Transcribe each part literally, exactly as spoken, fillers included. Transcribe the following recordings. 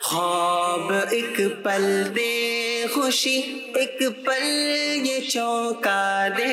خواب ایک پل دے خوشی، ایک پل یہ چونکا دے،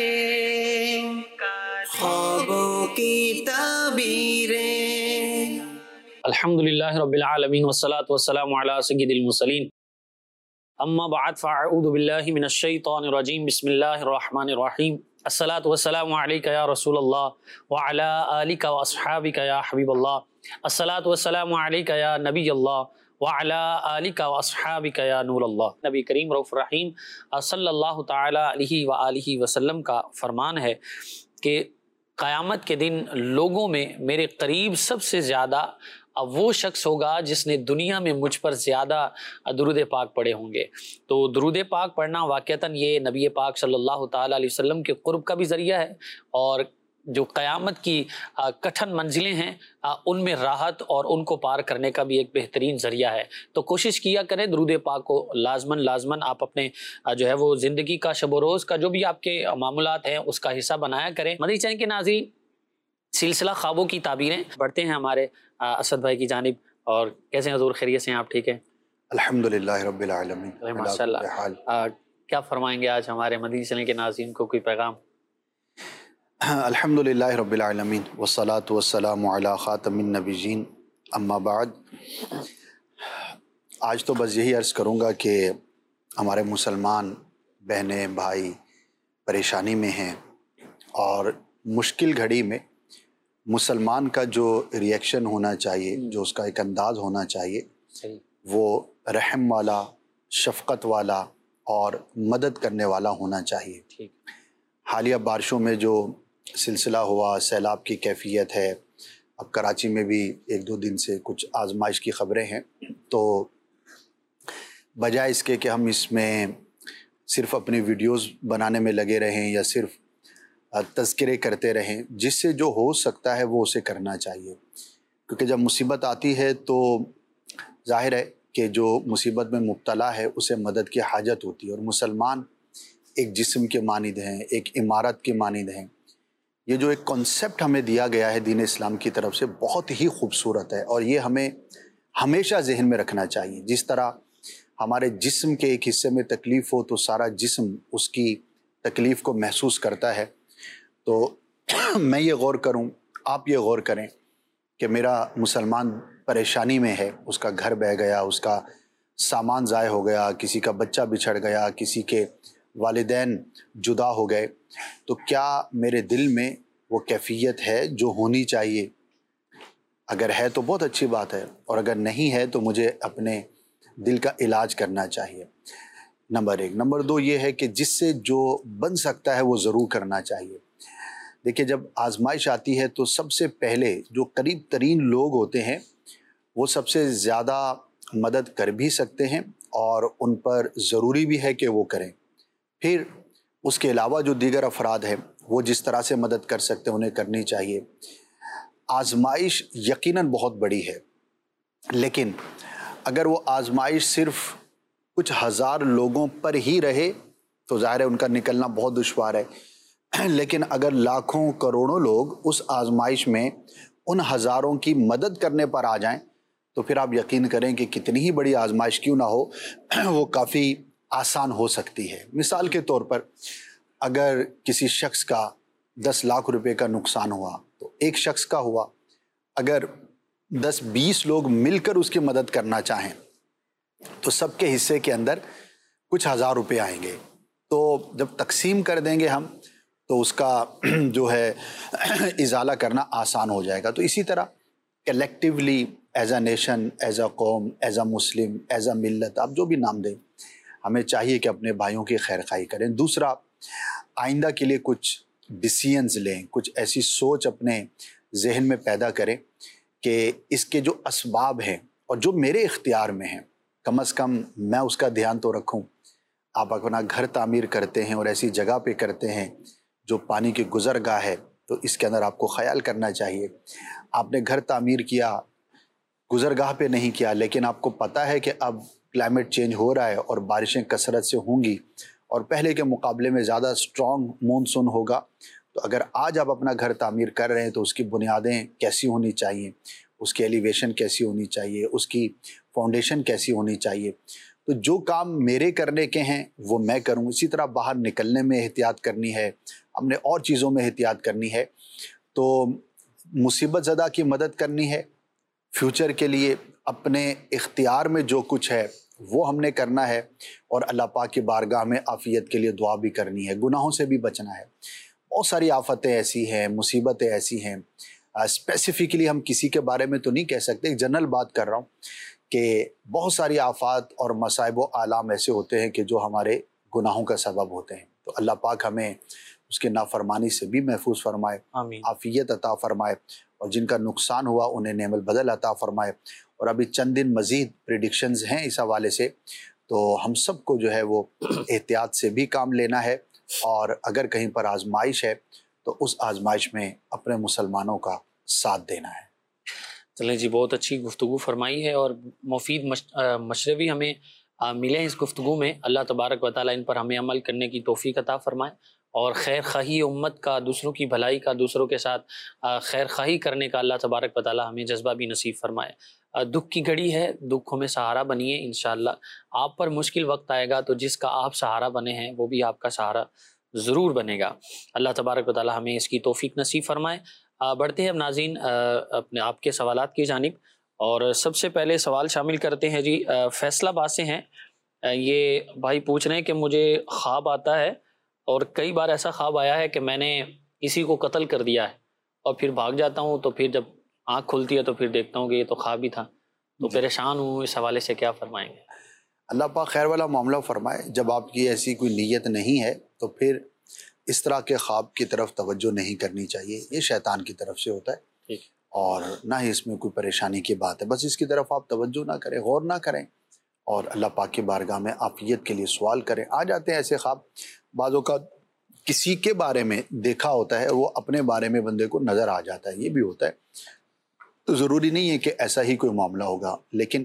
خوابوں کی تعبیریں۔ الحمدللہ رب العالمین والصلاة والسلام علی سید المرسلین، اما بعد فاعوذ باللہ من الشیطان الرجیم، بسم اللہ الرحمن الرحیم۔ الصلاة والسلام علیک یا رسول اللہ وعلی آلک واصحابک یا حبیب اللہ، الصلاة والسلام علیک یا نبی اللہ وعلی آلک واصحابک یا نور اللہ۔ نبی کریم رؤوف رحیم صلی اللہ تعالی علیہ وآلہ وسلم کا فرمان ہے کہ قیامت کے دن لوگوں میں میرے قریب سب سے زیادہ وہ شخص ہوگا جس نے دنیا میں مجھ پر زیادہ درود پاک پڑھے ہوں گے۔ تو درود پاک پڑھنا واقعتاً یہ نبی پاک صلی اللہ تعالیٰ علیہ وسلم کے قرب کا بھی ذریعہ ہے، اور جو قیامت کی کٹھن منزلیں ہیں ان میں راحت اور ان کو پار کرنے کا بھی ایک بہترین ذریعہ ہے۔ تو کوشش کیا کریں درود پاک کو لازماً لازماً آپ اپنے جو ہے وہ زندگی کا شب و روز کا جو بھی آپ کے معاملات ہیں اس کا حصہ بنایا کریں۔ مدنی چینل کے ناظرین، سلسلہ خوابوں کی تعبیریں بڑھتے ہیں ہمارے اسد بھائی کی جانب۔ اور کیسے ہیں حضور، خیریت سے ہیں آپ؟ ٹھیک ہیں الحمدللہ رب العالمین، ماشاء اللہ۔ کیا فرمائیں گے آج ہمارے مدنی چینل کے ناظرین کو، کوئی پیغام؟ الحمدللہ رب العالمین والصلاة والسلام علی خاتم النبیین، اما بعد۔ آج تو بس یہی عرض کروں گا کہ ہمارے مسلمان بہنیں بھائی پریشانی میں ہیں، اور مشکل گھڑی میں مسلمان کا جو ری ایکشن ہونا چاہیے، جو اس کا ایک انداز ہونا چاہیے، وہ رحم والا، شفقت والا اور مدد کرنے والا ہونا چاہیے۔ حالیہ بارشوں میں جو سلسلہ ہوا، سیلاب کی کیفیت ہے، اب کراچی میں بھی ایک دو دن سے کچھ آزمائش کی خبریں ہیں، تو بجائے اس کے کہ ہم اس میں صرف اپنی ویڈیوز بنانے میں لگے رہیں یا صرف تذکرے کرتے رہیں، جس سے جو ہو سکتا ہے وہ اسے کرنا چاہیے، کیونکہ جب مصیبت آتی ہے تو ظاہر ہے کہ جو مصیبت میں مبتلا ہے اسے مدد کی حاجت ہوتی ہے، اور مسلمان ایک جسم کے مانند ہیں، ایک عمارت کے مانند ہیں۔ یہ جو ایک کنسپٹ ہمیں دیا گیا ہے دین اسلام کی طرف سے بہت ہی خوبصورت ہے، اور یہ ہمیں ہمیشہ ذہن میں رکھنا چاہیے۔ جس طرح ہمارے جسم کے ایک حصے میں تکلیف ہو تو سارا جسم اس کی تکلیف کو محسوس کرتا ہے، تو میں یہ غور کروں، آپ یہ غور کریں کہ میرا مسلمان پریشانی میں ہے، اس کا گھر بہہ گیا، اس کا سامان ضائع ہو گیا، کسی کا بچہ بچھڑ گیا، کسی کے والدین جدا ہو گئے، تو کیا میرے دل میں وہ کیفیت ہے جو ہونی چاہیے؟ اگر ہے تو بہت اچھی بات ہے، اور اگر نہیں ہے تو مجھے اپنے دل کا علاج کرنا چاہیے، نمبر ایک۔ نمبر دو یہ ہے کہ جس سے جو بن سکتا ہے وہ ضرور کرنا چاہیے۔ دیکھیں، جب آزمائش آتی ہے تو سب سے پہلے جو قریب ترین لوگ ہوتے ہیں وہ سب سے زیادہ مدد کر بھی سکتے ہیں، اور ان پر ضروری بھی ہے کہ وہ کریں۔ پھر اس کے علاوہ جو دیگر افراد ہیں وہ جس طرح سے مدد کر سکتے ہیں انہیں کرنی چاہیے۔ آزمائش یقیناً بہت بڑی ہے، لیکن اگر وہ آزمائش صرف کچھ ہزار لوگوں پر ہی رہے تو ظاہر ہے ان کا نکلنا بہت دشوار ہے، لیکن اگر لاکھوں کروڑوں لوگ اس آزمائش میں ان ہزاروں کی مدد کرنے پر آ جائیں تو پھر آپ یقین کریں کہ کتنی ہی بڑی آزمائش کیوں نہ ہو وہ کافی آسان ہو سکتی ہے۔ مثال کے طور پر اگر کسی شخص کا دس لاکھ روپے کا نقصان ہوا تو ایک شخص کا ہوا، اگر دس بیس لوگ مل کر اس کی مدد کرنا چاہیں تو سب کے حصے کے اندر کچھ ہزار روپے آئیں گے، تو جب تقسیم کر دیں گے ہم تو اس کا جو ہے ازالہ کرنا آسان ہو جائے گا۔ تو اسی طرح collectively as a nation, as a قوم، as a Muslim, as a ملت، آپ جو بھی نام دیں، ہمیں چاہیے کہ اپنے بھائیوں کی خیر خواہی کریں۔ دوسرا، آئندہ کے لیے کچھ ڈیسیژنز لیں، کچھ ایسی سوچ اپنے ذہن میں پیدا کریں کہ اس کے جو اسباب ہیں اور جو میرے اختیار میں ہیں کم از کم میں اس کا دھیان تو رکھوں۔ آپ اپنا گھر تعمیر کرتے ہیں اور ایسی جگہ پہ کرتے ہیں جو پانی کی گزرگاہ ہے، تو اس کے اندر آپ کو خیال کرنا چاہیے۔ آپ نے گھر تعمیر کیا، گزرگاہ پہ نہیں کیا، لیکن آپ کو پتہ ہے کہ اب کلائمیٹ چینج ہو رہا ہے اور بارشیں کثرت سے ہوں گی اور پہلے کے مقابلے میں زیادہ سٹرونگ مونسون ہوگا، تو اگر آج آپ اپنا گھر تعمیر کر رہے ہیں تو اس کی بنیادیں کیسی ہونی چاہیے، اس کی ایلیویشن کیسی ہونی چاہیے، اس کی فاؤنڈیشن کیسی ہونی چاہیے. تو جو کام میرے کرنے کے ہیں وہ میں کروں. اسی طرح باہر نکلنے میں احتیاط کرنی ہے، ہم نے اور چیزوں میں احتیاط کرنی ہے. تو مصیبت زدہ کی مدد کرنی ہے، فیوچر کے لیے اپنے اختیار میں جو کچھ ہے وہ ہم نے کرنا ہے، اور اللہ پاک کی بارگاہ میں عافیت کے لیے دعا بھی کرنی ہے، گناہوں سے بھی بچنا ہے. بہت ساری آفتیں ایسی ہیں، مصیبتیں ایسی ہیں، اسپیسیفکلی ہم کسی کے بارے میں تو نہیں کہہ سکتے، ایک جنرل بات کر رہا ہوں کہ بہت ساری آفات اور مصائب و آلام ایسے ہوتے ہیں کہ جو ہمارے گناہوں کا سبب ہوتے ہیں. تو اللہ پاک ہمیں اس کے نافرمانی سے بھی محفوظ فرمائے، آمین. عافیت عطا فرمائے، اور جن کا نقصان ہوا انہیں نعم البدل عطا فرمائے. اور ابھی چند دن مزید پریڈکشنز ہیں اس حوالے سے، تو ہم سب کو جو ہے وہ احتیاط سے بھی کام لینا ہے، اور اگر کہیں پر آزمائش ہے تو اس آزمائش میں اپنے مسلمانوں کا ساتھ دینا ہے. چلیں جی، بہت اچھی گفتگو فرمائی ہے، اور مفید مشربی ہمیں ملے ہیں اس گفتگو میں. اللہ تبارک و تعالیٰ ان پر ہمیں عمل کرنے کی توفیق عطا فرمائے، اور خیر خواہی امت کا، دوسروں کی بھلائی کا، دوسروں کے ساتھ خیر خواہی کرنے کا اللہ تبارک و تعالیٰ ہمیں جذبہ بھی نصیب فرمائے. دکھ کی گھڑی ہے، دکھوں میں سہارا بنیے انشاءاللہ. آپ پر مشکل وقت آئے گا تو جس کا آپ سہارا بنے ہیں وہ بھی آپ کا سہارا ضرور بنے گا. اللہ تبارک و تعالیٰ ہمیں اس کی توفیق نصیب فرمائے. بڑھتے ہیں اب ناظرین اپنے آپ کے سوالات کی جانب، اور سب سے پہلے سوال شامل کرتے ہیں جی فیصل آباد سے ہیں. یہ بھائی پوچھ رہے ہیں کہ مجھے خواب آتا ہے، اور کئی بار ایسا خواب آیا ہے کہ میں نے کسی کو قتل کر دیا ہے، اور پھر بھاگ جاتا ہوں، تو پھر جب آنکھ کھلتی ہے تو پھر دیکھتا ہوں کہ یہ تو خواب ہی تھا. تو پریشان ہوں، اس حوالے سے کیا فرمائیں گے؟ اللہ پاک خیر والا معاملہ فرمائے. جب آپ کی ایسی کوئی نیت نہیں ہے تو پھر اس طرح کے خواب کی طرف توجہ نہیں کرنی چاہیے. یہ شیطان کی طرف سے ہوتا ہے، اور نہ ہی اس میں کوئی پریشانی کی بات ہے. بس اس کی طرف آپ توجہ نہ کریں، غور نہ کریں، اور اللہ پاک کی بارگاہ میں عافیت کے لیے سوال کریں. آ جاتے ہیں ایسے خواب، بعض اوقات کسی کے بارے میں دیکھا ہوتا ہے، وہ اپنے بارے میں بندے کو نظر آ جاتا ہے، یہ بھی ہوتا ہے. تو ضروری نہیں ہے کہ ایسا ہی کوئی معاملہ ہوگا، لیکن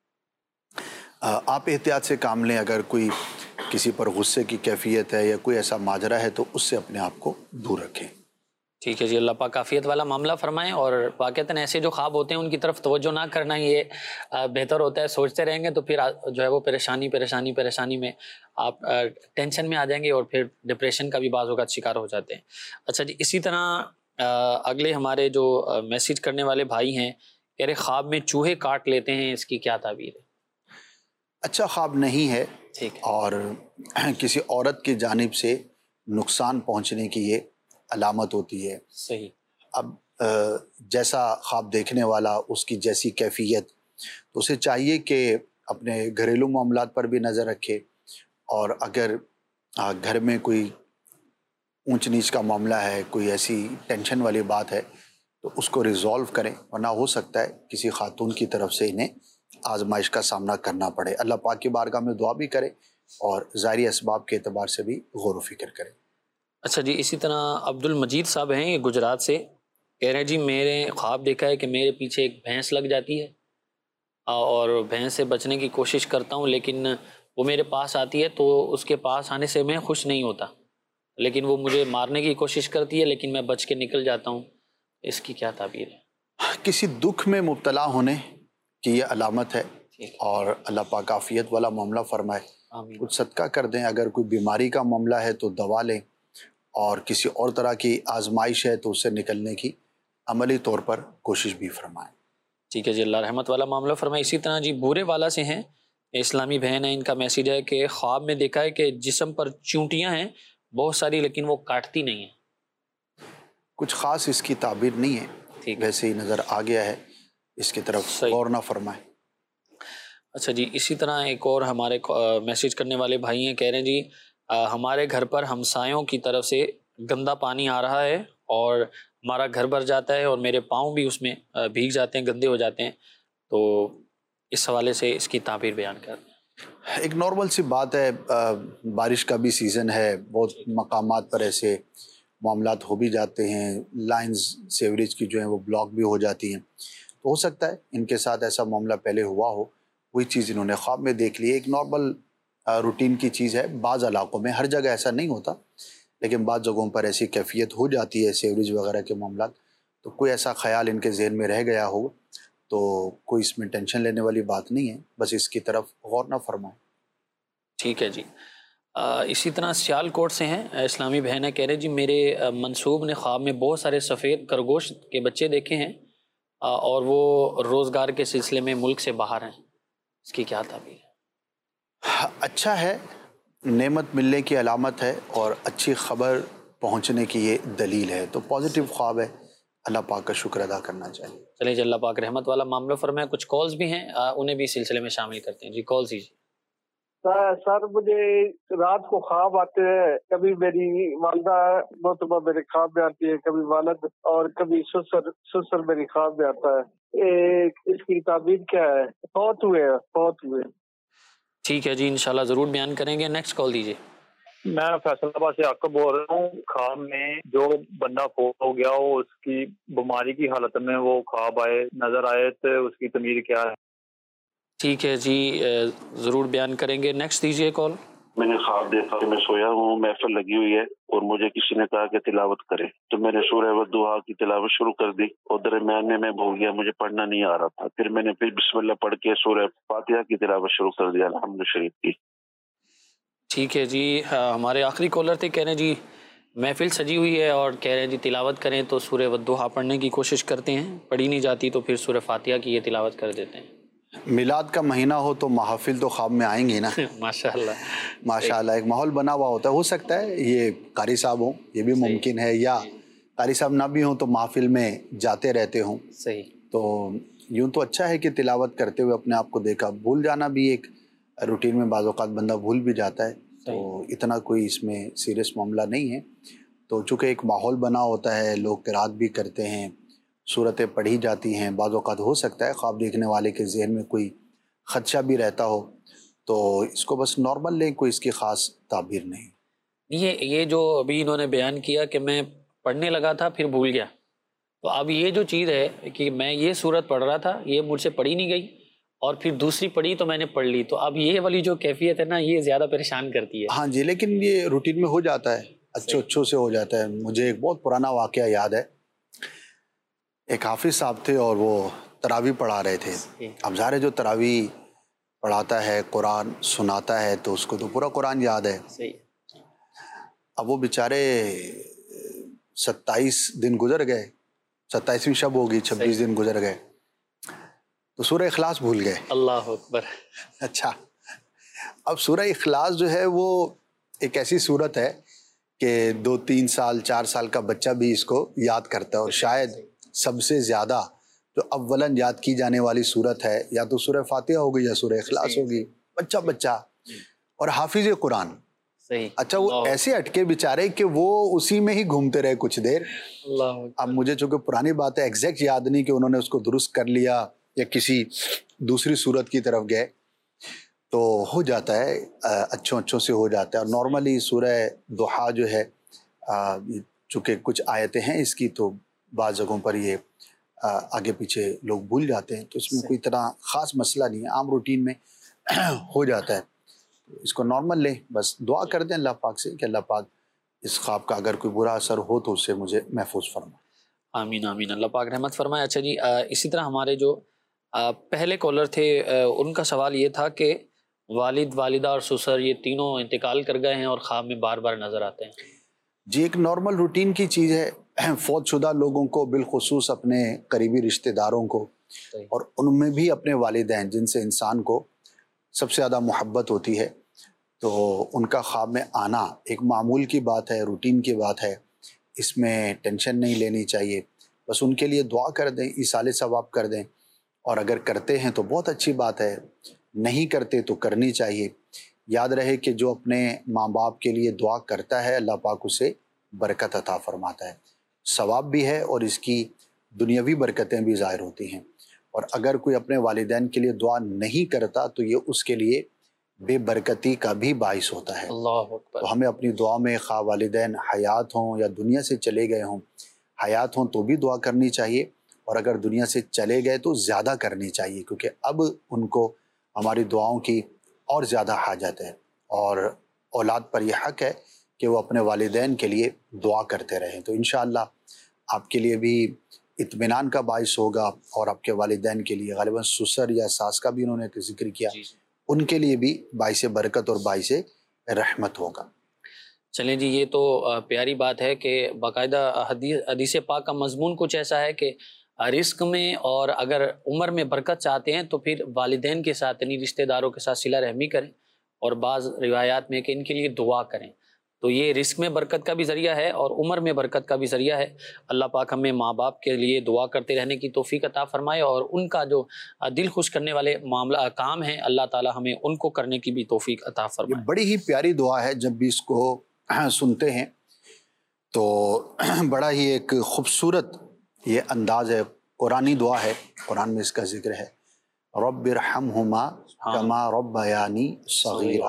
آپ احتیاط سے کام لیں. اگر کوئی کسی پر غصے کی کیفیت ہے یا کوئی ایسا ماجرا ہے تو اس سے اپنے آپ کو دور رکھیں. ٹھیک ہے جی، اللہ پاک عافیت والا معاملہ فرمائیں. اور واقعتاً ایسے جو خواب ہوتے ہیں ان کی طرف توجہ نہ کرنا یہ بہتر ہوتا ہے. سوچتے رہیں گے تو پھر جو ہے وہ پریشانی پریشانی پریشانی میں آپ ٹینشن میں آ جائیں گے، اور پھر ڈپریشن کا بھی بعض اوقات شکار ہو جاتے ہیں. اچھا جی، اسی طرح اگلے ہمارے جو میسیج کرنے والے بھائی ہیں، کہہ رہے خواب میں چوہے کاٹ لیتے ہیں، اس کی کیا تعبیر ہے؟ اچھا خواب نہیں ہے، اور کسی عورت کی جانب سے نقصان پہنچنے کی یہ علامت ہوتی ہے. صحیح. اب جیسا خواب دیکھنے والا، اس کی جیسی کیفیت، تو اسے چاہیے کہ اپنے گھریلو معاملات پر بھی نظر رکھے، اور اگر گھر میں کوئی اونچ نیچ کا معاملہ ہے، کوئی ایسی ٹینشن والی بات ہے تو اس کو ریزالو کریں، ورنہ ہو سکتا ہے کسی خاتون کی طرف سے انہیں آزمائش کا سامنا کرنا پڑے. اللہ پاک کی بارگاہ میں دعا بھی کرے، اور ظاہری اسباب کے اعتبار سے بھی غور و فکر کرے. اچھا جی، اسی طرح عبد المجید صاحب ہیں، یہ گجرات سے، کہہ رہے ہیں جی میں نے خواب دیکھا ہے کہ میرے پیچھے ایک بھینس لگ جاتی ہے، اور بھینس سے بچنے کی کوشش کرتا ہوں، لیکن وہ میرے پاس آتی ہے تو اس کے پاس آنے سے میں خوش نہیں ہوتا، لیکن وہ مجھے مارنے کی کوشش کرتی ہے، لیکن میں بچ کے نکل جاتا ہوں. اس کی کیا تعبیر ہے؟ کسی دکھ میں مبتلا ہونے کی یہ علامت ہے، اور اللہ پاک عافیت والا معاملہ فرمائے. آمین. کچھ صدقہ کر دیں. اگر کوئی بیماری کا معاملہ ہے تو دوا لیں، اور کسی اور طرح کی آزمائش ہے تو اس سے نکلنے کی عملی طور پر کوشش بھی فرمائیں. ٹھیک ہے جی، اللہ رحمت والا معاملہ فرمائے. اسی طرح جی بورے والا سے ہیں، اسلامی بہن ہے، ان کا میسیج ہے کہ خواب میں دیکھا ہے کہ جسم پر چونٹیاں ہیں بہت ساری، لیکن وہ کاٹتی نہیں ہیں. کچھ خاص اس کی تعبیر نہیں ہے، ویسے ہی نظر آ گیا ہے، اس کی طرف غور نہ فرمائیں. اچھا جی، اسی طرح ایک اور ہمارے میسیج کرنے والے بھائی ہیں، کہہ رہے ہیں جی ہمارے گھر پر ہمسایوں کی طرف سے گندا پانی آ رہا ہے، اور ہمارا گھر بھر جاتا ہے، اور میرے پاؤں بھی اس میں بھیگ جاتے ہیں، گندے ہو جاتے ہیں. تو اس حوالے سے اس کی تعبیر بیان کر دیں. ایک نارمل سی بات ہے، بارش کا بھی سیزن ہے، بہت مقامات پر ایسے معاملات ہو بھی جاتے ہیں، لائنز سیوریج کی جو ہیں وہ بلاک بھی ہو جاتی ہیں. تو ہو سکتا ہے ان کے ساتھ ایسا معاملہ پہلے ہوا ہو، وہی چیز انہوں نے خواب میں دیکھ لی. ایک نارمل روٹین کی چیز ہے. بعض علاقوں میں، ہر جگہ ایسا نہیں ہوتا، لیکن بعض جگہوں پر ایسی کیفیت ہو جاتی ہے سیوریج وغیرہ کے معاملات. تو کوئی ایسا خیال ان کے ذہن میں رہ گیا ہو تو کوئی اس میں ٹینشن لینے والی بات نہیں ہے، بس اس کی طرف غور نہ فرمائیں۔ ٹھیک ہے جی۔ آ, اسی طرح سیال کوٹ سے ہیں اسلامی بہنیں کہہ رہے جی میرے منصوب نے خواب میں بہت سارے سفید خرگوش کے بچے دیکھے ہیں آ, اور وہ روزگار کے سلسلے میں ملک سے باہر ہیں، اس کی کیا تعبیر ہے؟ اچھا ہے، نعمت ملنے کی علامت ہے اور اچھی خبر پہنچنے کی یہ دلیل ہے، تو پازیٹیو خواب ہے، اللہ پاک کا شکر ادا کرنا چاہیے۔ چلیں جی، اللہ پاک رحمت والا معاملہ فرمائے۔ کچھ کالز بھی ہیں، آ, انہیں بھی اس سلسلے میں شامل کرتے ہیں جی۔ کالز ہی سر مجھے رات کو خواب آتے ہیں، کبھی میری والدہ محترمہ میرے خواب میں آتی ہے، کبھی والد، اور کبھی سسر سسر میری خواب میں آتا ہے۔ ایک اس کی تعبیر کیا ہے؟ فوت ہوئے ہیں فوت ہوئے ٹھیک ہے جی، انشاءاللہ ضرور بیان کریں گے۔ نیکسٹ کال دیجیے۔ میں فیصل آباد سے عاقب بول رہا ہوں۔ خواب میں جو بندہ فوت ہو گیا ہو، اس کی بیماری کی حالت میں وہ خواب آئے نظر آئے تو اس کی تعبیر کیا ہے؟ ٹھیک ہے جی، ضرور بیان کریں گے۔ نیکسٹ دیجیے کال۔ میں نے خواب دیکھا کہ میں سویا ہوں، محفل لگی ہوئی ہے اور مجھے کسی نے کہا کہ تلاوت کرے، تو میں نے سورہ والضحیٰ کی تلاوت شروع کر دی اور درمیان میں میں بھول گیا، مجھے پڑھنا نہیں آ رہا تھا، پھر میں نے پھر بسم اللہ پڑھ کے سورہ فاتحہ کی تلاوت شروع کر دیا، الحمد شریف کی۔ ٹھیک ہے جی، ہمارے آخری کالر تھے، کہہ رہے ہیں جی محفل سجی ہوئی ہے اور کہہ رہے ہیں جی تلاوت کریں، تو سورہ والضحیٰ پڑھنے کی کوشش کرتے ہیں، پڑھی نہیں جاتی تو پھر سورہ فاتحہ کی یہ تلاوت کر دیتے ہیں۔ میلاد کا مہینہ ہو تو محافل تو خواب میں آئیں گی نا۔ ماشاءاللہ ماشاءاللہ، ایک ماحول بنا ہوا ہوتا ہے، ہو سکتا ہے یہ قاری صاحب ہوں، یہ بھی ممکن ہے، یا قاری صاحب نہ بھی ہوں تو محافل میں جاتے رہتے ہوں۔ صحیح۔ تو یوں تو اچھا ہے کہ تلاوت کرتے ہوئے اپنے آپ کو دیکھا، بھول جانا بھی ایک روٹین میں بعض اوقات بندہ بھول بھی جاتا ہے، تو اتنا کوئی اس میں سیریس معاملہ نہیں ہے۔ تو چونکہ ایک ماحول بنا ہوتا ہے، لوگ قرات بھی کرتے ہیں، صورتیں پڑھی جاتی ہیں، بعض اوقات ہو سکتا ہے خواب دیکھنے والے کے ذہن میں کوئی خدشہ بھی رہتا ہو، تو اس کو بس نارمل لیں، کوئی اس کی خاص تعبیر نہیں۔ یہ یہ جو ابھی انہوں نے بیان کیا کہ میں پڑھنے لگا تھا پھر بھول گیا، تو اب یہ جو چیز ہے کہ میں یہ صورت پڑھ رہا تھا، یہ مجھ سے پڑھی نہیں گئی اور پھر دوسری پڑھی تو میں نے پڑھ لی، تو اب یہ والی جو کیفیت ہے نا، یہ زیادہ پریشان کرتی ہے۔ ہاں جی، لیکن یہ روٹین میں ہو جاتا ہے، اچھو اچھو سے ہو جاتا ہے۔ مجھے ایک بہت پرانا واقعہ یاد ہے، ایک حافظ صاحب تھے اور وہ تراویح پڑھا رہے تھے۔ اب ظاہر ہے جو تراویح پڑھاتا ہے، قرآن سناتا ہے، تو اس کو تو پورا قرآن یاد ہے۔ اب وہ بیچارے ستائیس دن گزر گئے، ستائیسویں شب ہوگی، چھبیس دن گزر گئے، تو سورہ اخلاص بھول گئے۔ اللہ اکبر۔ اچھا، اب سورہ اخلاص جو ہے وہ ایک ایسی صورت ہے کہ دو تین سال چار سال کا بچہ بھی اس کو یاد کرتا ہے، اور شاید سب سے زیادہ جو اولاً یاد کی جانے والی صورت ہے یا تو سورہ فاتحہ ہوگی یا سورہ اخلاص ہوگی، بچہ بچہ اور حافظ قرآن۔ اچھا، وہ ایسے اٹکے بیچارے کہ وہ اسی میں ہی گھومتے رہے کچھ دیر۔ اب مجھے چونکہ پرانی بات ہے، ایگزیکٹ یاد نہیں کہ انہوں نے اس کو درست کر لیا یا کسی دوسری صورت کی طرف گئے، تو ہو جاتا ہے، اچھوں اچھوں سے ہو جاتا ہے۔ اور نارملی سورہ ضحیٰ جو ہے، چونکہ کچھ آیتیں ہیں اس کی، تو بعض جگہوں پر یہ آگے پیچھے لوگ بھول جاتے ہیں، تو اس میں کوئی طرح خاص مسئلہ نہیں ہے، عام روٹین میں ہو جاتا ہے۔ اس کو نارمل لیں، بس دعا کر دیں اللہ پاک سے کہ اللہ پاک اس خواب کا اگر کوئی برا اثر ہو تو اس سے مجھے محفوظ فرمائے۔ آمین آمین، اللہ پاک رحمت فرمائے۔ اچھا جی، اسی طرح ہمارے جو پہلے کالر تھے، ان کا سوال یہ تھا کہ والد والدہ اور سسر یہ تینوں انتقال کر گئے ہیں اور خواب میں بار بار نظر آتے ہیں۔ جی، ایک نارمل روٹین کی چیز ہے، فوت شدہ لوگوں کو، بالخصوص اپنے قریبی رشتہ داروں کو، اور ان میں بھی اپنے والدین جن سے انسان کو سب سے زیادہ محبت ہوتی ہے، تو ان کا خواب میں آنا ایک معمول کی بات ہے، روٹین کی بات ہے، اس میں ٹینشن نہیں لینی چاہیے۔ بس ان کے لیے دعا کر دیں، ایصال ثواب کر دیں، اور اگر کرتے ہیں تو بہت اچھی بات ہے، نہیں کرتے تو کرنی چاہیے۔ یاد رہے کہ جو اپنے ماں باپ کے لیے دعا کرتا ہے، اللہ پاک اسے برکت عطا فرماتا ہے، ثواب بھی ہے اور اس کی دنیاوی برکتیں بھی ظاہر ہوتی ہیں۔ اور اگر کوئی اپنے والدین کے لیے دعا نہیں کرتا تو یہ اس کے لیے بے برکتی کا بھی باعث ہوتا ہے۔ اللہ اکبر۔ تو ہمیں اپنی دعا میں، خواہ والدین حیات ہوں یا دنیا سے چلے گئے ہوں، حیات ہوں تو بھی دعا کرنی چاہیے، اور اگر دنیا سے چلے گئے تو زیادہ کرنی چاہیے، کیونکہ اب ان کو ہماری دعاؤں کی اور زیادہ حاجت ہے، اور اولاد پر یہ حق ہے کہ وہ اپنے والدین کے لیے دعا کرتے رہیں۔ تو انشاءاللہ آپ کے لیے بھی اطمینان کا باعث ہوگا، اور آپ کے والدین کے لیے غالباً سسر یا ساس کا بھی انہوں نے ذکر کیا، ان کے لیے بھی باعث برکت اور باعث رحمت ہوگا۔ چلیں جی، یہ تو پیاری بات ہے کہ باقاعدہ حدیث حدیث پاک کا مضمون کچھ ایسا ہے کہ رزق میں اور اگر عمر میں برکت چاہتے ہیں تو پھر والدین کے ساتھ یعنی رشتہ داروں کے ساتھ صلہ رحمی کریں، اور بعض روایات میں کہ ان کے لیے دعا کریں، تو یہ رزق میں برکت کا بھی ذریعہ ہے اور عمر میں برکت کا بھی ذریعہ ہے۔ اللہ پاک ہمیں ماں باپ کے لیے دعا کرتے رہنے کی توفیق عطا فرمائے، اور ان کا جو دل خوش کرنے والے معاملہ کام ہیں اللہ تعالی ہمیں ان کو کرنے کی بھی توفیق عطا فرمائے۔ یہ بڑی ہی پیاری دعا ہے، جب بھی اس کو سنتے ہیں تو بڑا ہی ایک خوبصورت یہ انداز ہے، قرآنی دعا ہے، قرآن میں اس کا ذکر ہے، رب ارحمہما کما ربیانی صغیرا،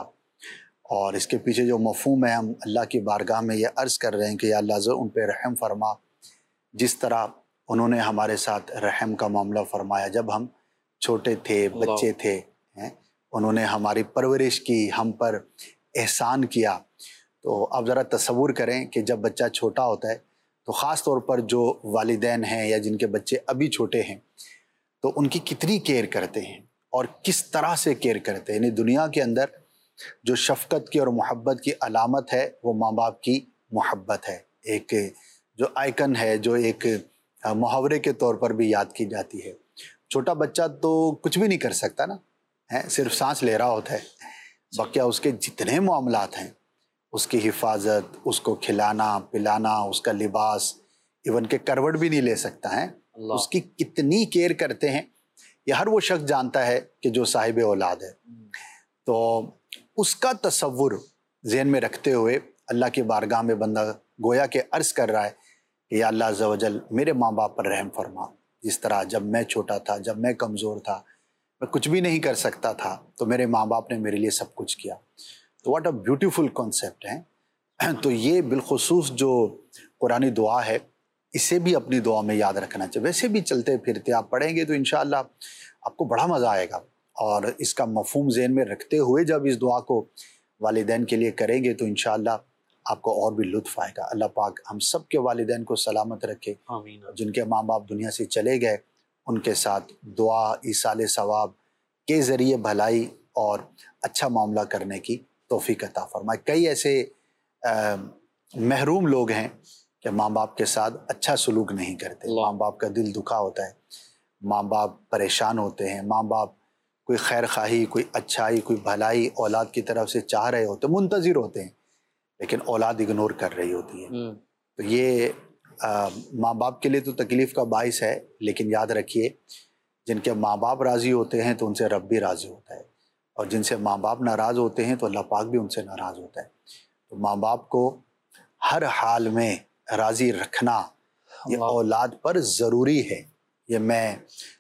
اور اس کے پیچھے جو مفہوم ہے ہم اللہ کی بارگاہ میں یہ عرض کر رہے ہیں کہ یا اللہ ضرور ان پہ رحم فرما، جس طرح انہوں نے ہمارے ساتھ رحم کا معاملہ فرمایا جب ہم چھوٹے تھے، بچے تھے، انہوں نے ہماری پرورش کی، ہم پر احسان کیا۔ تو آپ ذرا تصور کریں کہ جب بچہ چھوٹا ہوتا ہے تو خاص طور پر جو والدین ہیں یا جن کے بچے ابھی چھوٹے ہیں تو ان کی کتنی کیئر کرتے ہیں اور کس طرح سے کیئر کرتے ہیں۔ یعنی دنیا کے اندر جو شفقت کی اور محبت کی علامت ہے وہ ماں باپ کی محبت ہے، ایک جو آئیکن ہے، جو ایک محاورے کے طور پر بھی یاد کی جاتی ہے۔ چھوٹا بچہ تو کچھ بھی نہیں کر سکتا نا، صرف سانس لے رہا ہوتا ہے، باقی اس کے جتنے معاملات ہیں، اس کی حفاظت، اس کو کھلانا پلانا، اس کا لباس، ایون کہ کروٹ بھی نہیں لے سکتا ہے، اس کی کتنی کیئر کرتے ہیں یہ ہر وہ شخص جانتا ہے کہ جو صاحب اولاد ہے۔ تو اس کا تصور ذہن میں رکھتے ہوئے اللہ کی بارگاہ میں بندہ گویا کہ عرض کر رہا ہے کہ یا اللہ عز و جل میرے ماں باپ پر رحم فرما، جس طرح جب میں چھوٹا تھا، جب میں کمزور تھا، میں کچھ بھی نہیں کر سکتا تھا تو میرے ماں باپ نے میرے لیے سب کچھ کیا۔ تو واٹ اے بیوٹیفل کانسیپٹ ہے۔ تو یہ بالخصوص جو قرآنی دعا ہے اسے بھی اپنی دعا میں یاد رکھنا چاہیے۔ ویسے بھی چلتے پھرتے آپ پڑھیں گے تو انشاءاللہ آپ کو بڑا مزہ آئے گا، اور اس کا مفہوم ذہن میں رکھتے ہوئے جب اس دعا کو والدین کے لیے کریں گے تو انشاءاللہ آپ کو اور بھی لطف آئے گا۔ اللہ پاک ہم سب کے والدین کو سلامت رکھے، آمین۔ جن کے ماں باپ دنیا سے چلے گئے ان کے ساتھ دعا، ایصال ثواب کے ذریعے بھلائی اور اچھا معاملہ کرنے کی توفیق عطا فرمائے۔ کئی ایسے محروم لوگ ہیں کہ ماں باپ کے ساتھ اچھا سلوک نہیں کرتے، ماں باپ کا دل دکھا ہوتا ہے، ماں باپ پریشان ہوتے ہیں، ماں باپ کوئی خیر خواہی، کوئی اچھائی، کوئی بھلائی اولاد کی طرف سے چاہ رہے ہوتے، منتظر ہوتے ہیں، لیکن اولاد اگنور کر رہی ہوتی ہے۔ تو یہ ماں باپ کے لیے تو تکلیف کا باعث ہے، لیکن یاد رکھیے جن کے ماں باپ راضی ہوتے ہیں تو ان سے رب بھی راضی ہوتا ہے، اور جن سے ماں باپ ناراض ہوتے ہیں تو اللہ پاک بھی ان سے ناراض ہوتا ہے۔ تو ماں باپ کو ہر حال میں راضی رکھنا یہ اولاد پر ضروری ہے۔ یہ میں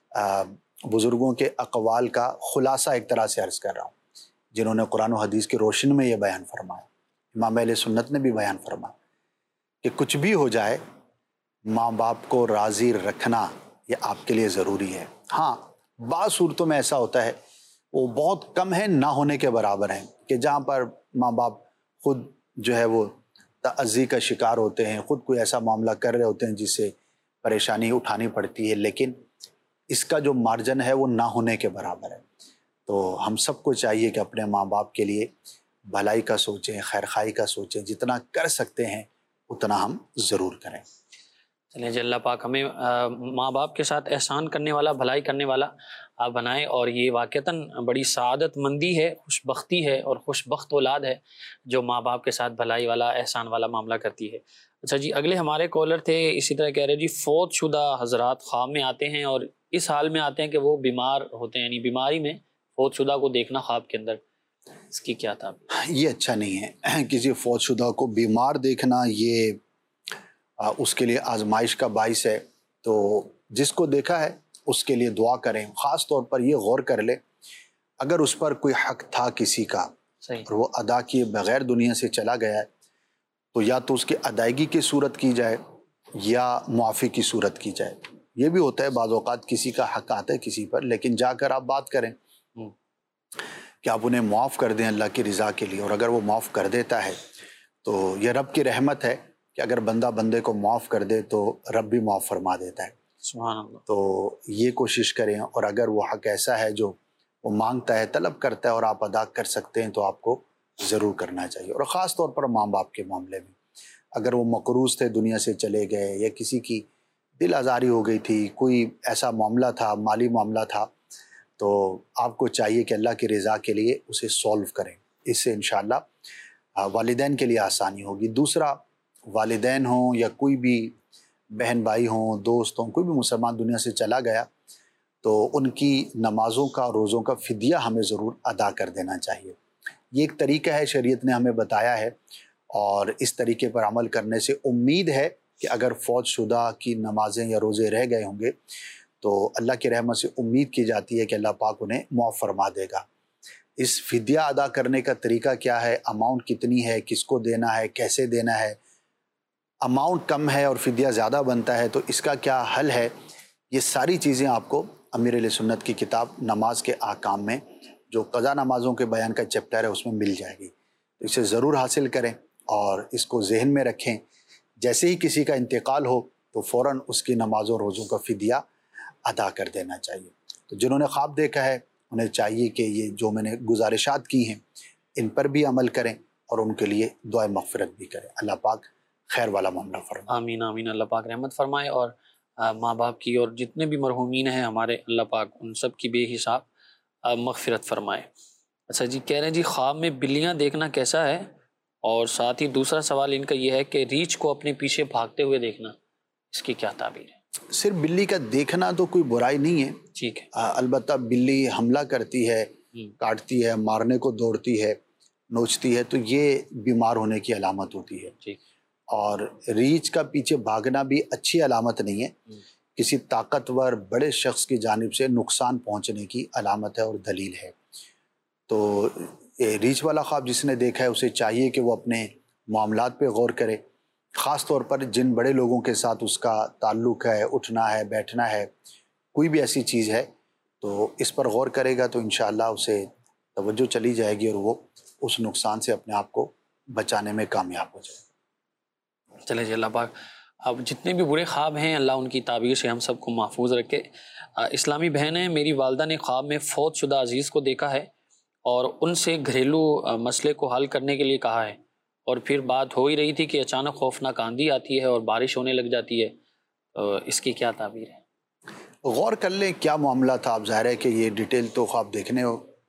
بزرگوں کے اقوال کا خلاصہ ایک طرح سے عرض کر رہا ہوں، جنہوں نے قرآن و حدیث کی روشن میں یہ بیان فرمایا۔ امام اہل سنت نے بھی بیان فرمایا کہ کچھ بھی ہو جائے ماں باپ کو راضی رکھنا یہ آپ کے لیے ضروری ہے۔ ہاں بعض صورتوں میں ایسا ہوتا ہے، وہ بہت کم ہے، نہ ہونے کے برابر ہیں، کہ جہاں پر ماں باپ خود جو ہے وہ تعزی کا شکار ہوتے ہیں، خود کوئی ایسا معاملہ کر رہے ہوتے ہیں جس سے پریشانی اٹھانی پڑتی ہے، لیکن اس کا جو مارجن ہے وہ نہ ہونے کے برابر ہے۔ تو ہم سب کو چاہیے کہ اپنے ماں باپ کے لیے بھلائی کا سوچیں، خیر خواہی کا سوچیں، جتنا کر سکتے ہیں اتنا ہم ضرور کریں۔ چلیں جی، اللہ پاک ہمیں ماں باپ کے ساتھ احسان کرنے والا، بھلائی کرنے والا آپ بنائیں، اور یہ واقعتاً بڑی سعادت مندی ہے، خوش بختی ہے اور خوش بخت اولاد ہے جو ماں باپ کے ساتھ بھلائی والا، احسان والا معاملہ کرتی ہے۔ اچھا جی، اگلے ہمارے کالر تھے، اسی طرح کہہ رہے جی فوت شدہ حضرات خواب میں آتے ہیں اور اس حال میں آتے ہیں کہ وہ بیمار ہوتے ہیں، یعنی بیماری میں فوت شدہ کو دیکھنا خواب کے اندر، اس کی کیا تھا؟ یہ اچھا نہیں ہے، کسی فوت شدہ کو بیمار دیکھنا یہ اس کے لیے آزمائش کا باعث ہے۔ تو جس کو دیکھا ہے اس کے لیے دعا کریں، خاص طور پر یہ غور کر لیں اگر اس پر کوئی حق تھا کسی کا اور وہ ادا کیے بغیر دنیا سے چلا گیا ہے تو یا تو اس کی ادائیگی کی صورت کی جائے یا معافی کی صورت کی جائے۔ یہ بھی ہوتا ہے بعض اوقات کسی کا حق آتا ہے کسی پر، لیکن جا کر آپ بات کریں کہ آپ انہیں معاف کر دیں اللہ کی رضا کے لیے، اور اگر وہ معاف کر دیتا ہے تو یہ رب کی رحمت ہے کہ اگر بندہ بندے کو معاف کر دے تو رب بھی معاف فرما دیتا ہے۔ سبحان اللہ. تو یہ کوشش کریں، اور اگر وہ حق ایسا ہے جو وہ مانگتا ہے، طلب کرتا ہے اور آپ ادا کر سکتے ہیں تو آپ کو ضرور کرنا چاہیے. اور خاص طور پر ماں باپ کے معاملے میں، اگر وہ مقروض تھے، دنیا سے چلے گئے، یا کسی کی دل آزاری ہو گئی تھی، کوئی ایسا معاملہ تھا، مالی معاملہ تھا، تو آپ کو چاہیے کہ اللہ کی رضا کے لیے اسے سولو کریں. اس سے انشاءاللہ والدین کے لیے آسانی ہوگی. دوسرا، والدین ہوں یا کوئی بھی بہن بھائی ہوں، دوست ہوں، کوئی بھی مسلمان دنیا سے چلا گیا تو ان کی نمازوں کا، روزوں کا فدیہ ہمیں ضرور ادا کر دینا چاہیے. یہ ایک طریقہ ہے، شریعت نے ہمیں بتایا ہے، اور اس طریقے پر عمل کرنے سے امید ہے کہ اگر فوت شدہ کی نمازیں یا روزے رہ گئے ہوں گے تو اللہ کی رحمت سے امید کی جاتی ہے کہ اللہ پاک انہیں معاف فرما دے گا. اس فدیہ ادا کرنے کا طریقہ کیا ہے، اماؤنٹ کتنی ہے، کس کو دینا ہے، کیسے دینا ہے، اماؤنٹ کم ہے اور فدیہ زیادہ بنتا ہے تو اس کا کیا حل ہے، یہ ساری چیزیں آپ کو امیر اہل سنت کی کتاب نماز کے احکام میں، جو قضا نمازوں کے بیان کا چیپٹر ہے، اس میں مل جائے گی. تو اسے ضرور حاصل کریں اور اس کو ذہن میں رکھیں. جیسے ہی کسی کا انتقال ہو تو فوراً اس کی نمازوں روزوں کا فدیہ ادا کر دینا چاہیے. تو جنہوں نے خواب دیکھا ہے انہیں چاہیے کہ یہ جو میں نے گزارشات کی ہیں ان پر بھی عمل کریں اور ان کے لیے دعائے مغفرت بھی کریں. اللہ پاک خیر والا معاملہ فرمائے. آمین آمین. اللہ پاک رحمت فرمائے، اور ماں باپ کی اور جتنے بھی مرحومین ہیں ہمارے، اللہ پاک ان سب کی بے حساب مغفرت فرمائے. اچھا جی، کہہ رہے ہیں جی خواب میں بلیاں دیکھنا کیسا ہے، اور ساتھ ہی دوسرا سوال ان کا یہ ہے کہ ریچھ کو اپنے پیچھے بھاگتے ہوئے دیکھنا، اس کی کیا تعبیر ہے؟ صرف بلی کا دیکھنا تو کوئی برائی نہیں ہے. ٹھیک ہے. البتہ بلی حملہ کرتی ہے، کاٹتی ہے، مارنے کو دوڑتی ہے، نوچتی ہے، تو یہ بیمار ہونے کی علامت ہوتی ہے. ٹھیک. اور ریچھ کا پیچھے بھاگنا بھی اچھی علامت نہیں ہے، کسی طاقتور بڑے شخص کی جانب سے نقصان پہنچنے کی علامت ہے اور دلیل ہے. تو ریچھ والا خواب جس نے دیکھا ہے اسے چاہیے کہ وہ اپنے معاملات پہ غور کرے، خاص طور پر جن بڑے لوگوں کے ساتھ اس کا تعلق ہے، اٹھنا ہے، بیٹھنا ہے، کوئی بھی ایسی چیز ہے تو اس پر غور کرے گا تو انشاءاللہ اسے توجہ چلی جائے گی اور وہ اس نقصان سے اپنے آپ کو بچانے میں کامیاب ہو جائے. چلے جی، اللہ پاک اب جتنے بھی برے خواب ہیں اللہ ان کی تعبیر سے ہم سب کو محفوظ رکھے. اسلامی بہنیں، میری والدہ نے خواب میں فوت شدہ عزیز کو دیکھا ہے اور ان سے گھریلو مسئلے کو حل کرنے کے لیے کہا ہے، اور پھر بات ہو ہی رہی تھی کہ اچانک خوفناک آندھی آتی ہے اور بارش ہونے لگ جاتی ہے. اس کی کیا تعبیر ہے؟ غور کر لیں کیا معاملہ تھا. اب ظاہر ہے کہ یہ ڈیٹیل تو خواب دیکھنے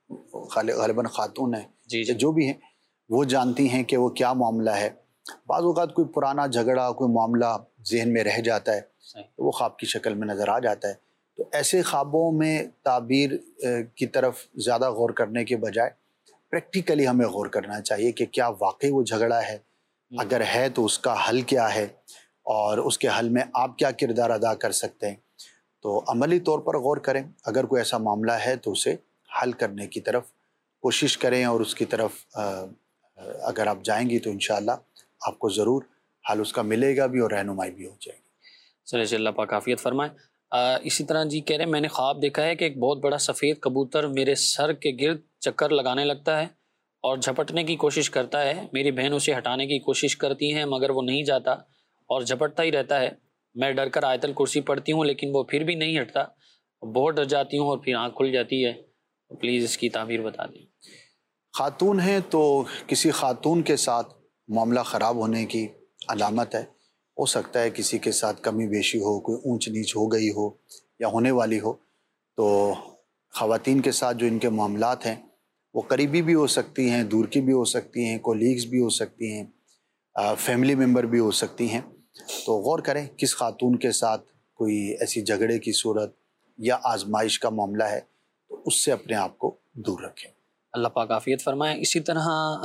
غالباً خاتون ہیں جی جی جو بھی ہیں وہ جانتی ہیں کہ وہ کیا معاملہ ہے. بعض اوقات کوئی پرانا جھگڑا، کوئی معاملہ ذہن میں رہ جاتا ہے تو وہ خواب کی شکل میں نظر آ جاتا ہے. تو ایسے خوابوں میں تعبیر کی طرف زیادہ غور کرنے کے بجائے پریکٹیکلی ہمیں غور کرنا چاہیے کہ کیا واقعی وہ جھگڑا ہے، اگر ہے تو اس کا حل کیا ہے اور اس کے حل میں آپ کیا کردار ادا کر سکتے ہیں. تو عملی طور پر غور کریں، اگر کوئی ایسا معاملہ ہے تو اسے حل کرنے کی طرف کوشش کریں، اور اس کی طرف اگر آپ جائیں گی تو انشاءاللہ آپ کو ضرور حل اس کا ملے گا بھی اور رہنمائی بھی ہو جائے گی. چلے اللہ پاک عافیت فرمائے. اسی طرح جی کہہ رہے ہیں میں نے خواب دیکھا ہے کہ ایک بہت بڑا سفید کبوتر میرے سر کے گرد چکر لگانے لگتا ہے اور جھپٹنے کی کوشش کرتا ہے. میری بہن اسے ہٹانے کی کوشش کرتی ہیں مگر وہ نہیں جاتا اور جھپٹتا ہی رہتا ہے. میں ڈر کر آیت الکرسی پڑھتی ہوں لیکن وہ پھر بھی نہیں ہٹتا. بہت ڈر جاتی ہوں اور پھر آنکھ کھل جاتی ہے. پلیز اس کی تعبیر بتا دیں. خاتون ہیں تو کسی خاتون کے ساتھ معاملہ خراب ہونے کی علامت ہے. ہو سکتا ہے کسی کے ساتھ کمی بیشی ہو، کوئی اونچ نیچ ہو گئی ہو یا ہونے والی ہو. تو خواتین کے ساتھ جو ان کے معاملات ہیں وہ قریبی بھی ہو سکتی ہیں، دور کی بھی ہو سکتی ہیں، کولیگز بھی ہو سکتی ہیں، فیملی ممبر بھی ہو سکتی ہیں. تو غور کریں کس خاتون کے ساتھ کوئی ایسی جھگڑے کی صورت یا آزمائش کا معاملہ ہے تو اس سے اپنے آپ کو دور رکھیں. اللہ پاک عافیت فرمائے. اسی طرح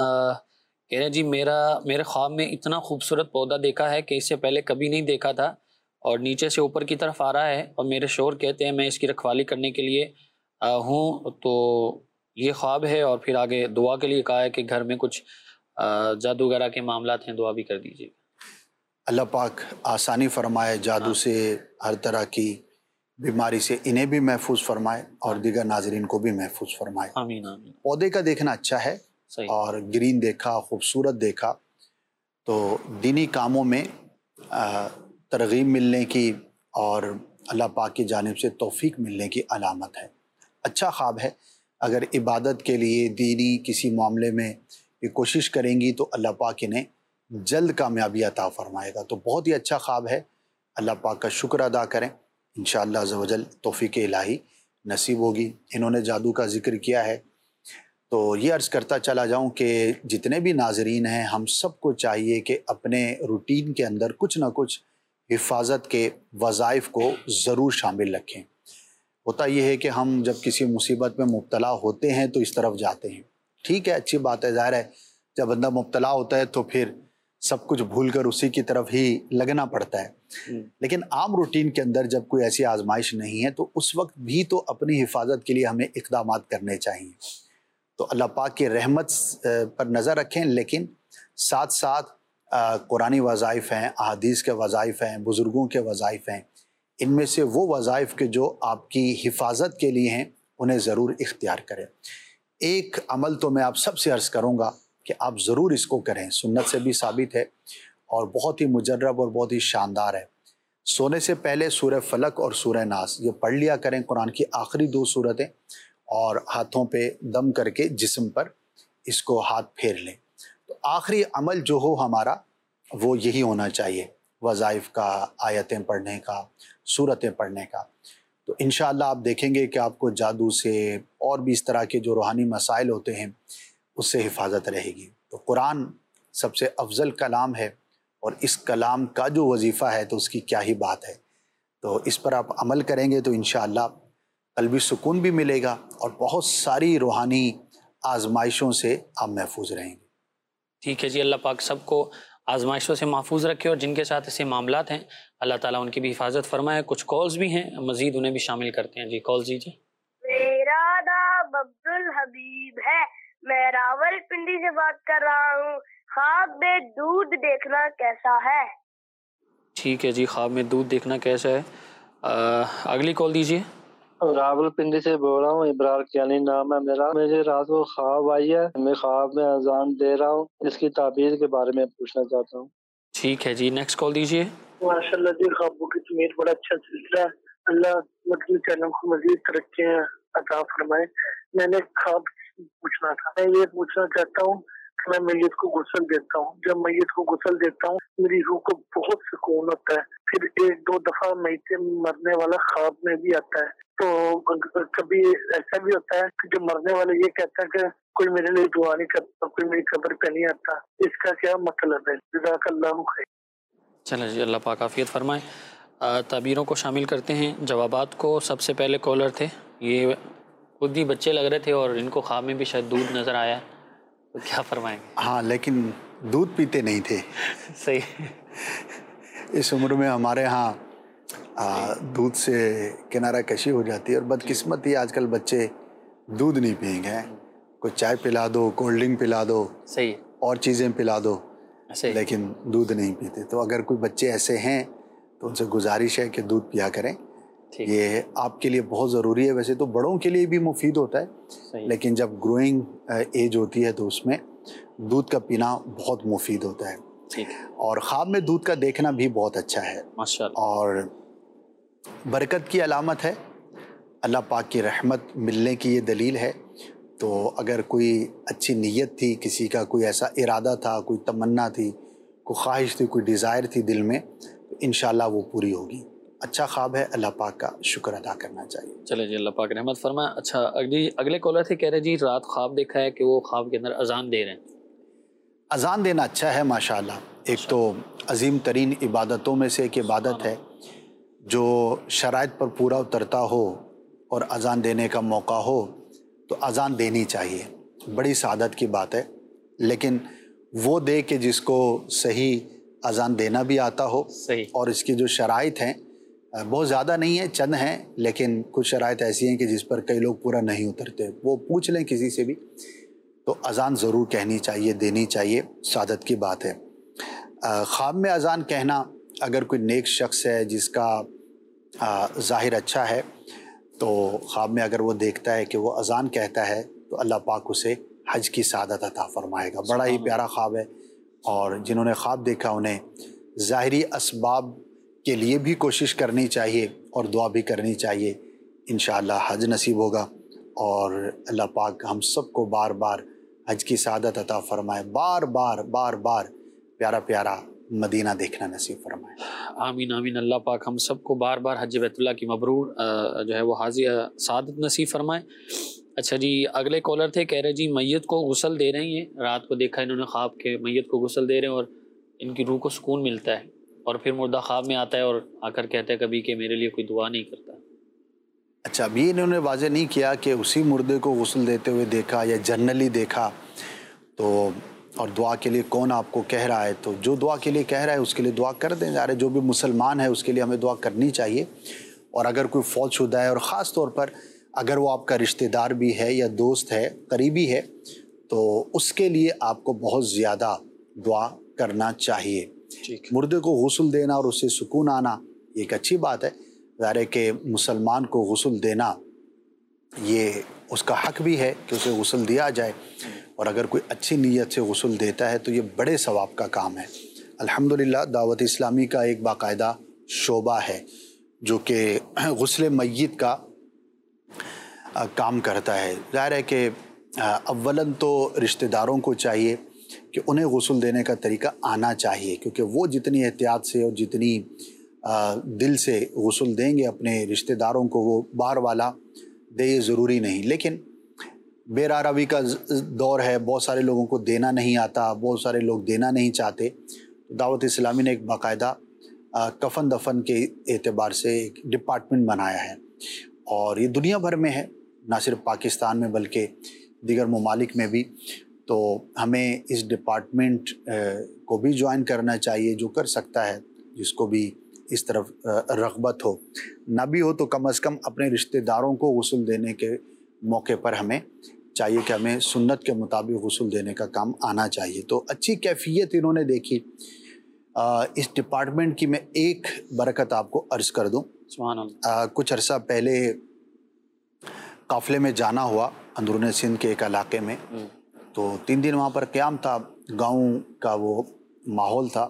کہہ رہے جی میرا میرے خواب میں اتنا خوبصورت پودا دیکھا ہے کہ اس سے پہلے کبھی نہیں دیکھا تھا اور نیچے سے اوپر کی طرف آ رہا ہے اور میرے شوہر کہتے ہیں میں اس کی رکھوالی کرنے کے لیے ہوں. تو یہ خواب ہے اور پھر آگے دعا کے لیے کہا ہے کہ گھر میں کچھ جادو وغیرہ کے معاملات ہیں، دعا بھی کر دیجیے. اللہ پاک آسانی فرمائے، جادو سے ہر طرح کی بیماری سے انہیں بھی محفوظ فرمائے اور دیگر ناظرین کو بھی محفوظ فرمائے. آمین آمین. پودے کا دیکھنا اچھا ہے صحیح. اور گرین دیکھا، خوبصورت دیکھا تو دینی کاموں میں ترغیب ملنے کی اور اللہ پاک کی جانب سے توفیق ملنے کی علامت ہے، اچھا خواب ہے۔ اگر عبادت کے لیے دینی کسی معاملے میں یہ کوشش کریں گی تو اللہ پاک انہیں جلد کامیابی عطا فرمائے گا، تو بہت ہی اچھا خواب ہے۔ اللہ پاک کا شکر ادا کریں، انشاءاللہ عز و جل توفیق الہی نصیب ہوگی۔ انہوں نے جادو کا ذکر کیا ہے تو یہ عرض کرتا چلا جاؤں کہ جتنے بھی ناظرین ہیں ہم سب کو چاہیے کہ اپنے روٹین کے اندر کچھ نہ کچھ حفاظت کے وظائف کو ضرور شامل رکھیں۔ ہوتا یہ ہے کہ ہم جب کسی مصیبت میں مبتلا ہوتے ہیں تو اس طرف جاتے ہیں، ٹھیک ہے، اچھی بات ہے، ظاہر ہے جب بندہ مبتلا ہوتا ہے تو پھر سب کچھ بھول کر اسی کی طرف ہی لگنا پڑتا ہے، لیکن عام روٹین کے اندر جب کوئی ایسی آزمائش نہیں ہے تو اس وقت بھی تو اپنی حفاظت کے لیے ہمیں اقدامات کرنے چاہیے۔ تو اللہ پاک کی رحمت پر نظر رکھیں، لیکن ساتھ ساتھ قرآنی وظائف ہیں، احادیث کے وظائف ہیں، بزرگوں کے وظائف ہیں، ان میں سے وہ وظائف کے جو آپ کی حفاظت کے لیے ہیں انہیں ضرور اختیار کریں۔ ایک عمل تو میں آپ سب سے عرض کروں گا کہ آپ ضرور اس کو کریں، سنت سے بھی ثابت ہے اور بہت ہی مجرب اور بہت ہی شاندار ہے۔ سونے سے پہلے سورہ فلق اور سورہ ناس یہ پڑھ لیا کریں، قرآن کی آخری دو سورتیں، اور ہاتھوں پہ دم کر کے جسم پر اس کو ہاتھ پھیر لیں۔ تو آخری عمل جو ہو ہمارا وہ یہی ہونا چاہیے، وظائف کا، آیتیں پڑھنے کا، سورتیں پڑھنے کا۔ تو انشاءاللہ آپ دیکھیں گے کہ آپ کو جادو سے اور بھی اس طرح کے جو روحانی مسائل ہوتے ہیں اس سے حفاظت رہے گی۔ تو قرآن سب سے افضل کلام ہے اور اس کلام کا جو وظیفہ ہے تو اس کی کیا ہی بات ہے۔ تو اس پر آپ عمل کریں گے تو انشاءاللہ قلبی سکون بھی ملے گا اور بہت ساری روحانی آزمائشوں سے آپ محفوظ رہیں گے۔ ٹھیک ہے جی، اللہ پاک سب کو آزمائشوں سے محفوظ رکھے، اور جن کے ساتھ ایسے معاملات ہیں اللہ تعالیٰ ان کی بھی حفاظت فرمائے۔ کچھ کالز بھی ہیں، مزید انہیں بھی شامل کرتے ہیں۔ جی کالز دیجیے۔ میرا نام عبد الحبیب ہے، میں راول پنڈی سے بات کر رہا ہوں۔ خواب میں دودھ دیکھنا کیسا ہے؟ ٹھیک ہے جی، خواب میں دودھ دیکھنا کیسا ہے؟ اگلی کال دیجیے۔ راول پنڈی سے بول رہا ہوں، ابرار کیانی نام ہے میرا۔ مجھے رات کو خواب آئی ہے، میں خواب میں اذان دے رہا ہوں، اس کی تعبیر کے بارے میں پوچھنا چاہتا ہوں۔ ٹھیک ہے جی، نیکسٹ کال دیجیے۔ ماشاء اللہ جی، خوابوں کی تعبیر بڑا اچھا سلسلہ ہے، اللہ مدنی چینل کو مزید ترقیاں عطا فرمائے۔ میں نے خواب پوچھنا تھا، میں یہ پوچھنا چاہتا ہوں کہ میں میت کو غسل دیتا ہوں، جب میت کو غسل دیتا ہوں میری روح کو بہت سکون ہوتا ہے، پھر ایک دو دفعہ میت مرنے والا خواب میں بھی آتا ہے، تو کبھی ایسا بھی ہوتا ہے کہ جو مرنے والا یہ کہتا ہے کہ کوئی میرے لیے دعا نہیں کرتا، کوئی میری قبر پہ نہیں آتا، اس کا کیا مطلب ہے؟ جزاک اللہ خیر۔ چلیں جی، اللہ پاک عافیت فرمائے۔ تعبیروں کو شامل کرتے ہیں جوابات کو۔ سب سے پہلے کالر تھے، یہ خود ہی بچے لگ رہے تھے اور ان کو خواب میں بھی شاید دودھ نظر آیا، تو کیا فرمائیں گے؟ ہاں، لیکن دودھ پیتے نہیں تھے۔ صحیح۔ اس عمر میں ہمارے ہاں دودھ سے کنارہ کشی ہو جاتی ہے، اور بدقسمتی آج کل بچے دودھ نہیں پئیں گے، کوئی چائے پلا دو، کولڈ ڈرنک پلا دو، صحیح، اور چیزیں پلا دو، لیکن دودھ نہیں پیتے۔ تو اگر کوئی بچے ایسے ہیں تو ان سے گزارش ہے کہ دودھ پیا کریں، یہ آپ کے لیے بہت ضروری ہے۔ ویسے تو بڑوں کے لیے بھی مفید ہوتا ہے، لیکن جب گروئنگ ایج ہوتی ہے تو اس میں دودھ کا پینا بہت مفید ہوتا ہے۔ اور خواب میں دودھ کا دیکھنا بھی بہت اچھا ہے اور برکت کی علامت ہے، اللہ پاک کی رحمت ملنے کی یہ دلیل ہے۔ تو اگر کوئی اچھی نیت تھی، کسی کا کوئی ایسا ارادہ تھا، کوئی تمنا تھی، کوئی خواہش تھی، کوئی ڈیزائر تھی دل میں، تو انشاءاللہ وہ پوری ہوگی۔ اچھا خواب ہے، اللہ پاک کا شکر ادا کرنا چاہیے۔ چلے جی، اللہ پاک رحمت فرمائے۔ اچھا، اگلی اگلے کالر تھے، کہہ رہے جی رات خواب دیکھا ہے کہ وہ خواب کے اندر اذان دے رہے ہیں۔ اذان دینا اچھا ہے ماشاءاللہ، ایک تو عظیم ترین عبادتوں میں سے ایک عبادت ہے، جو شرائط پر پورا اترتا ہو اور اذان دینے کا موقع ہو تو اذان دینی چاہیے، بڑی سعادت کی بات ہے۔ لیکن وہ دے کہ جس کو صحیح اذان دینا بھی آتا ہو، اور اس کی جو شرائط ہیں بہت زیادہ نہیں ہیں، چند ہیں، لیکن کچھ شرائط ایسی ہیں کہ جس پر کئی لوگ پورا نہیں اترتے، وہ پوچھ لیں کسی سے بھی، تو اذان ضرور کہنی چاہیے، دینی چاہیے، سعادت کی بات ہے۔ خواب میں اذان کہنا، اگر کوئی نیک شخص ہے جس کا ظاہر اچھا ہے تو خواب میں اگر وہ دیکھتا ہے کہ وہ اذان کہتا ہے تو اللہ پاک اسے حج کی سعادت عطا فرمائے گا۔ بڑا ہی پیارا خواب ہے، اور جنہوں نے خواب دیکھا انہیں ظاہری اسباب کے لیے بھی کوشش کرنی چاہیے اور دعا بھی کرنی چاہیے. انشاءاللہ حج نصیب ہوگا اور اللہ پاک ہم سب کو بار بار حج کی سعادت عطا فرمائے، بار بار بار بار پیارا پیارا مدینہ دیکھنا نصیب فرمائے. آمین آمین. اللہ پاک ہم سب کو بار بار حج بیت اللہ کی مبرور جو ہے وہ حاضر سعادت نصیب فرمائے. اچھا جی، اگلے کالر تھے، کہہ رہے جی میت کو غسل دے رہے ہیں، رات کو دیکھا انہوں نے خواب کے میت کو غسل دے رہے ہیں اور ان کی روح کو سکون ملتا ہے، اور پھر مردہ خواب میں آتا ہے اور آ کر کہتا ہے کبھی کہ میرے لیے کوئی دعا نہیں کرتا. اچھا، ابھی انہوں نے واضح نہیں کیا کہ اسی مردے کو غسل دیتے ہوئے دیکھا یا جنرلی دیکھا تو، اور دعا کے لیے کون آپ کو کہہ رہا ہے. تو جو دعا کے لیے کہہ رہا ہے اس کے لیے دعا کر دیں. ظاہر ہے جو بھی مسلمان ہے اس کے لیے ہمیں دعا کرنی چاہیے. اور اگر کوئی فوت شدہ ہے، اور خاص طور پر اگر وہ آپ کا رشتہ دار بھی ہے یا دوست ہے، قریبی ہے، تو اس کے لیے آپ کو بہت زیادہ دعا کرنا چاہیے. مردے کو غسل دینا اور اس سے سکون آنا یہ ایک اچھی بات ہے. ظاہر ہے کہ مسلمان کو غسل دینا یہ اس کا حق بھی ہے کہ اسے غسل دیا جائے، اور اگر کوئی اچھی نیت سے غسل دیتا ہے تو یہ بڑے ثواب کا کام ہے. الحمدللہ دعوت اسلامی کا ایک باقاعدہ شعبہ ہے جو کہ غسل میت کا کام کرتا ہے. ظاہر ہے کہ اولاً تو رشتہ داروں کو چاہیے کہ انہیں غسل دینے کا طریقہ آنا چاہیے، کیونکہ وہ جتنی احتیاط سے اور جتنی دل سے غسل دیں گے اپنے رشتہ داروں کو، وہ بار والا دے یہ ضروری نہیں. لیکن بے راروی کا دور ہے، بہت سارے لوگوں کو دینا نہیں آتا، بہت سارے لوگ دینا نہیں چاہتے. دعوت اسلامی نے ایک باقاعدہ کفن دفن کے اعتبار سے ایک ڈپارٹمنٹ بنایا ہے، اور یہ دنیا بھر میں ہے، نہ صرف پاکستان میں بلکہ دیگر ممالک میں بھی. تو ہمیں اس ڈپارٹمنٹ کو بھی جوائن کرنا چاہیے. جو کر سکتا ہے، جس کو بھی اس طرف رغبت ہو، نہ بھی ہو تو کم از کم اپنے رشتہ داروں کو غسل دینے کے موقع پر ہمیں چاہیے کہ ہمیں سنت کے مطابق غسل دینے کا کام آنا چاہیے. تو اچھی کیفیت انہوں نے دیکھی اس ڈپارٹمنٹ کی. میں ایک برکت آپ کو عرض کر دوں. سبحان اللہ. کچھ عرصہ پہلے قافلے میں جانا ہوا اندرون سندھ کے ایک علاقے میں، تو تین دن وہاں پر قیام تھا. گاؤں کا وہ ماحول تھا،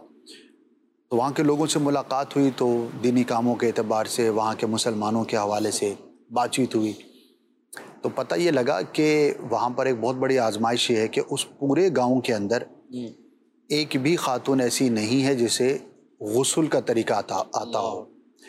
تو وہاں کے لوگوں سے ملاقات ہوئی، تو دینی کاموں کے اعتبار سے وہاں کے مسلمانوں کے حوالے سے بات چیت ہوئی. تو پتہ یہ لگا کہ وہاں پر ایک بہت بڑی آزمائش یہ ہے کہ اس پورے گاؤں کے اندر ایک بھی خاتون ایسی نہیں ہے جسے غسل کا طریقہ آتا آتا ہو.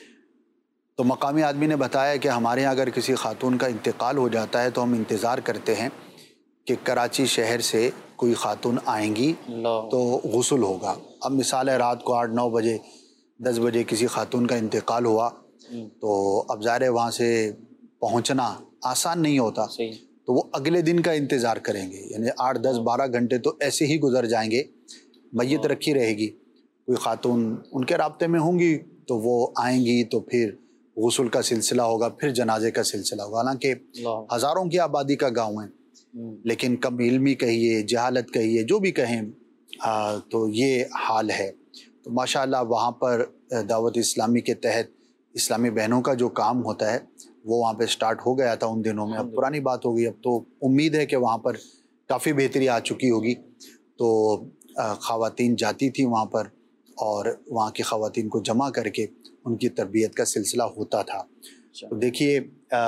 تو مقامی آدمی نے بتایا کہ ہمارے یہاں اگر کسی خاتون کا انتقال ہو جاتا ہے تو ہم انتظار کرتے ہیں کہ کراچی شہر سے کوئی خاتون آئیں گی تو غسل ہوگا. اب مثال ہے رات کو آٹھ نو بجے دس بجے کسی خاتون کا انتقال ہوا، تو اب ظاہر ہے وہاں سے پہنچنا آسان نہیں ہوتا، تو وہ اگلے دن کا انتظار کریں گے. یعنی آٹھ دس بارہ گھنٹے تو ایسے ہی گزر جائیں گے، میت رکھی رہے گی، کوئی خاتون ان کے رابطے میں ہوں گی تو وہ آئیں گی، تو پھر غسل کا سلسلہ ہوگا، پھر جنازے کا سلسلہ ہوگا. حالانکہ ہزاروں کی آبادی کا گاؤں ہے، لیکن کم علمی کہیے، جہالت کہیے، جو بھی کہیں، آ, تو یہ حال ہے. تو ماشاءاللہ وہاں پر دعوت اسلامی کے تحت اسلامی بہنوں کا جو کام ہوتا ہے وہ وہاں پہ سٹارٹ ہو گیا تھا ان دنوں میں. اب پرانی بات ہو گئی، اب تو امید ہے کہ وہاں پر کافی بہتری آ چکی ہوگی. تو خواتین جاتی تھیں وہاں پر، اور وہاں کی خواتین کو جمع کر کے ان کی تربیت کا سلسلہ ہوتا تھا. تو دیکھیے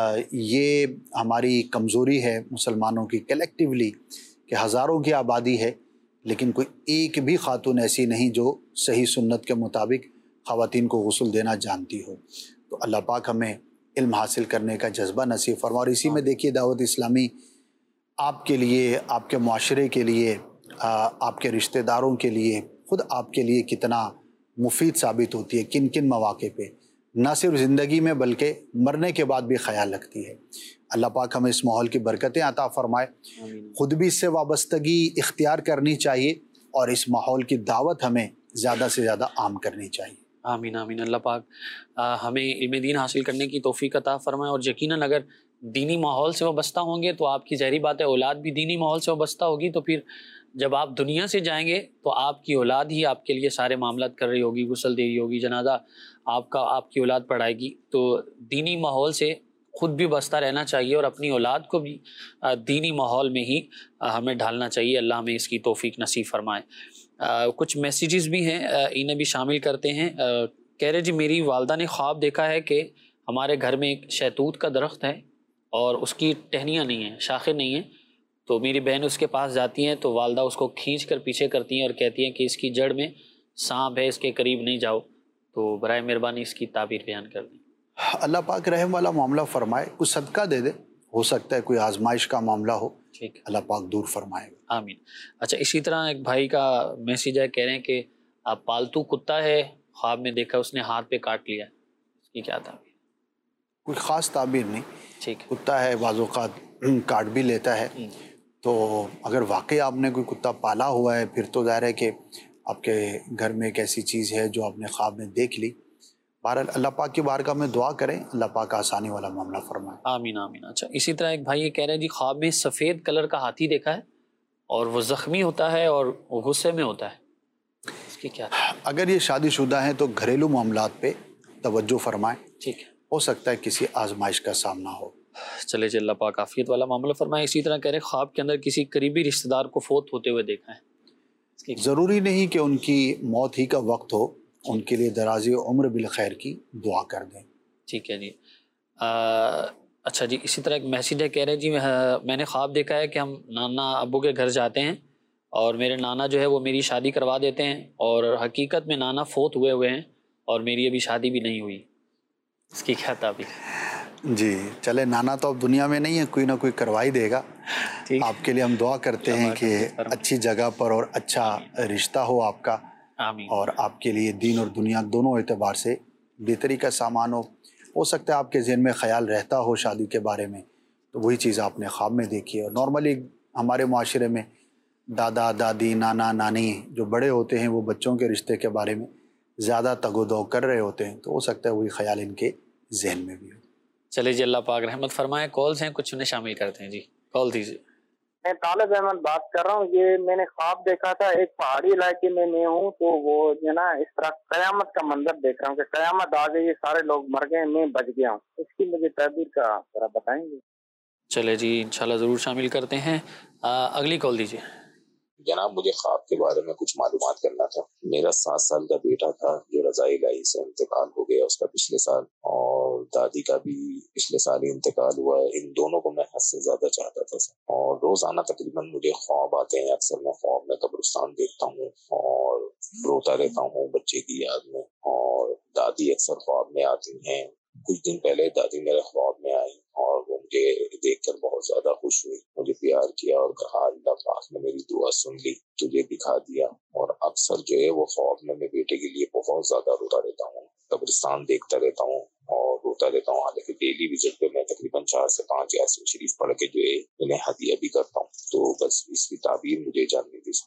یہ ہماری کمزوری ہے مسلمانوں کی کلیکٹیولی کہ ہزاروں کی آبادی ہے لیکن کوئی ایک بھی خاتون ایسی نہیں جو صحیح سنت کے مطابق خواتین کو غسل دینا جانتی ہو. تو اللہ پاک ہمیں علم حاصل کرنے کا جذبہ نصیب فرما. اور اسی میں دیکھیے دعوت اسلامی آپ کے لیے، آپ کے معاشرے کے لیے، آپ کے رشتہ داروں کے لیے، خود آپ کے لیے کتنا مفید ثابت ہوتی ہے. کن کن مواقع پہ، نہ صرف زندگی میں بلکہ مرنے کے بعد بھی خیال رکھتی ہے. اللہ پاک ہمیں اس ماحول کی برکتیں عطا فرمائے. خود بھی اس سے وابستگی اختیار کرنی چاہیے اور اس ماحول کی دعوت ہمیں زیادہ سے زیادہ عام کرنی چاہیے. آمین آمین. اللہ پاک ہمیں علم دین حاصل کرنے کی توفیق عطا فرمائے. اور یقیناً اگر دینی ماحول سے وابستہ ہوں گے تو آپ کی ظاہری بات ہے اولاد بھی دینی ماحول سے وابستہ ہوگی، تو پھر جب آپ دنیا سے جائیں گے تو آپ کی اولاد ہی آپ کے لیے سارے معاملات کر رہی ہوگی، غسل دے رہی ہوگی، جنازہ آپ کا آپ کی اولاد پڑھائے گی. تو دینی ماحول سے خود بھی بستہ رہنا چاہیے اور اپنی اولاد کو بھی دینی ماحول میں ہی ہمیں ڈھالنا چاہیے. اللہ ہمیں اس کی توفیق نصیب فرمائے. کچھ میسیجز بھی ہیں، انہیں بھی شامل کرتے ہیں. کہہ رہے جی میری والدہ نے خواب دیکھا ہے کہ ہمارے گھر میں ایک شہتوت کا درخت ہے اور اس کی ٹہنیاں نہیں ہیں، شاخیں نہیں ہیں، تو میری بہن اس کے پاس جاتی ہیں تو والدہ اس کو کھینچ کر پیچھے کرتی ہیں اور کہتی ہیں کہ اس کی جڑ میں سانپ ہے، اس کے قریب نہیں جاؤ، تو برائے مہربانی اس کی تعبیر بیان کر دیں۔ اللہ پاک رحم والا معاملہ فرمائے، کچھ صدقہ دے دے، ہو سکتا ہے کوئی آزمائش کا معاملہ ہو، ٹھیک، اللہ پاک دور فرمائے گا۔ آمین۔ اچھا اسی طرح ایک بھائی کا میسیج ہے، کہہ رہے ہیں کہ آپ پالتو کتا ہے، خواب میں دیکھا اس نے ہاتھ پہ کاٹ لیا، اس کی کیا تعبیر؟ کوئی خاص تعبیر نہیں، ٹھیک، کتا ہے بعض اوقات کاٹ بھی لیتا ہے، تو اگر واقعی آپ نے کوئی کتا پالا ہوا ہے پھر تو ظاہر ہے کہ آپ کے گھر میں ایک ایسی چیز ہے جو آپ نے خواب میں دیکھ لی۔ بہرحال اللہ پاک کی بارگاہ میں دعا کریں، اللہ پاک آسانی والا معاملہ فرمائے۔ آمین آمین۔ اچھا اسی طرح ایک بھائی یہ کہہ رہے ہیں جی خواب میں سفید کلر کا ہاتھی دیکھا ہے اور وہ زخمی ہوتا ہے اور وہ غصے میں ہوتا ہے، اس کی کیا؟ اگر یہ شادی شدہ ہیں تو گھریلو معاملات پہ توجہ فرمائیں، ٹھیک ہے، ہو سکتا ہے کسی آزمائش کا سامنا ہو۔ چلے جی اللہ پاک عافیت والا معاملہ فرمائے۔ اسی طرح کہہ رہے ہیں خواب کے اندر کسی قریبی رشتہ دار کو فوت ہوتے ہوئے دیکھا ہے، اس کی ضروری نہیں کہ ان کی موت ہی کا وقت ہو، ان کے لیے درازی عمر بالخیر کی دعا کر دیں۔ ٹھیک ہے جی۔ آ, اچھا جی اسی طرح ایک میسیج ہے، کہہ رہے ہیں جی میں نے خواب دیکھا ہے کہ ہم نانا ابو کے گھر جاتے ہیں اور میرے نانا جو ہے وہ میری شادی کروا دیتے ہیں اور حقیقت میں نانا فوت ہوئے ہوئے ہیں اور میری ابھی شادی بھی نہیں ہوئی، اس کی کیا تعبیر؟ جی چلے، نانا تو اب دنیا میں نہیں ہے، کوئی نہ کوئی کروا ہی دے گا۔ آپ کے لیے ہم دعا کرتے ہیں کہ اچھی جگہ پر اور اچھا رشتہ ہو آپ کا، آمین، اور آپ کے لیے دین اور دنیا دونوں اعتبار سے بہتری کا سامان ہو۔ ہو سکتا ہے آپ کے ذہن میں خیال رہتا ہو شادی کے بارے میں، تو وہی چیز آپ نے خواب میں دیکھی ہے۔ اور نارملی ہمارے معاشرے میں دادا دادی نانا نانی جو بڑے ہوتے ہیں وہ بچوں کے رشتے کے بارے میں زیادہ تگ و دو کر رہے ہوتے ہیں، تو ہو سکتا ہے وہی خیال ان کے ذہن میں بھی ہو۔ چلے جی اللہ پاک رحمت فرمائے۔ کالز ہیں کچھ، انہیں شامل کرتے ہیں جی، کال دیجیے۔ میں طالب احمد بات کر رہا ہوں۔ یہ میں نے خواب دیکھا تھا، ایک پہاڑی علاقے میں میں ہوں، تو وہ جو نا اس طرح قیامت کا منظر دیکھ رہا ہوں کہ قیامت آ گئی، سارے لوگ مر گئے، میں بچ گیا ہوں، اس کی مجھے تعبیر کا ذرا بتائیں گے؟ چلے جی انشاءاللہ ضرور شامل کرتے ہیں۔ آ, اگلی کال دیجیے۔ جناب مجھے خواب کے بارے میں کچھ معلومات کرنا تھا۔ میرا سات سال کا بیٹا تھا جو رضائے الہی سے انتقال ہو گیا اس کا پچھلے سال، اور دادی کا بھی پچھلے سال ہی انتقال ہوا ہے۔ ان دونوں کو میں حد سے زیادہ چاہتا تھا سر، اور روزانہ تقریباً مجھے خواب آتے ہیں، اکثر میں خواب میں قبرستان دیکھتا ہوں اور روتا رہتا ہوں بچے کی یاد میں، اور دادی اکثر خواب میں آتی ہیں۔ کچھ دن پہلے دادی میرے خواب میں آئی اور وہ مجھے دیکھ کر بہت زیادہ خوش ہوئی، مجھے پیار کیا اور کہا اللہ پاک نے میری دعا سن لی، تجھے دکھا دیا۔ اور اکثر جو ہے وہ خواب میں میں بیٹے کے لیے بہت زیادہ روتا رہتا ہوں، قبرستان دیکھتا رہتا ہوں اور روتا رہتا ہوں۔ حالانکہ ڈیلی وزٹ پہ میں تقریباً چار سے پانچ یاسین شریف پڑھ کے جو ہے انہیں ہدیہ بھی کرتا ہوں، تو بس اس کی تعبیر مجھے جاننی تھی۔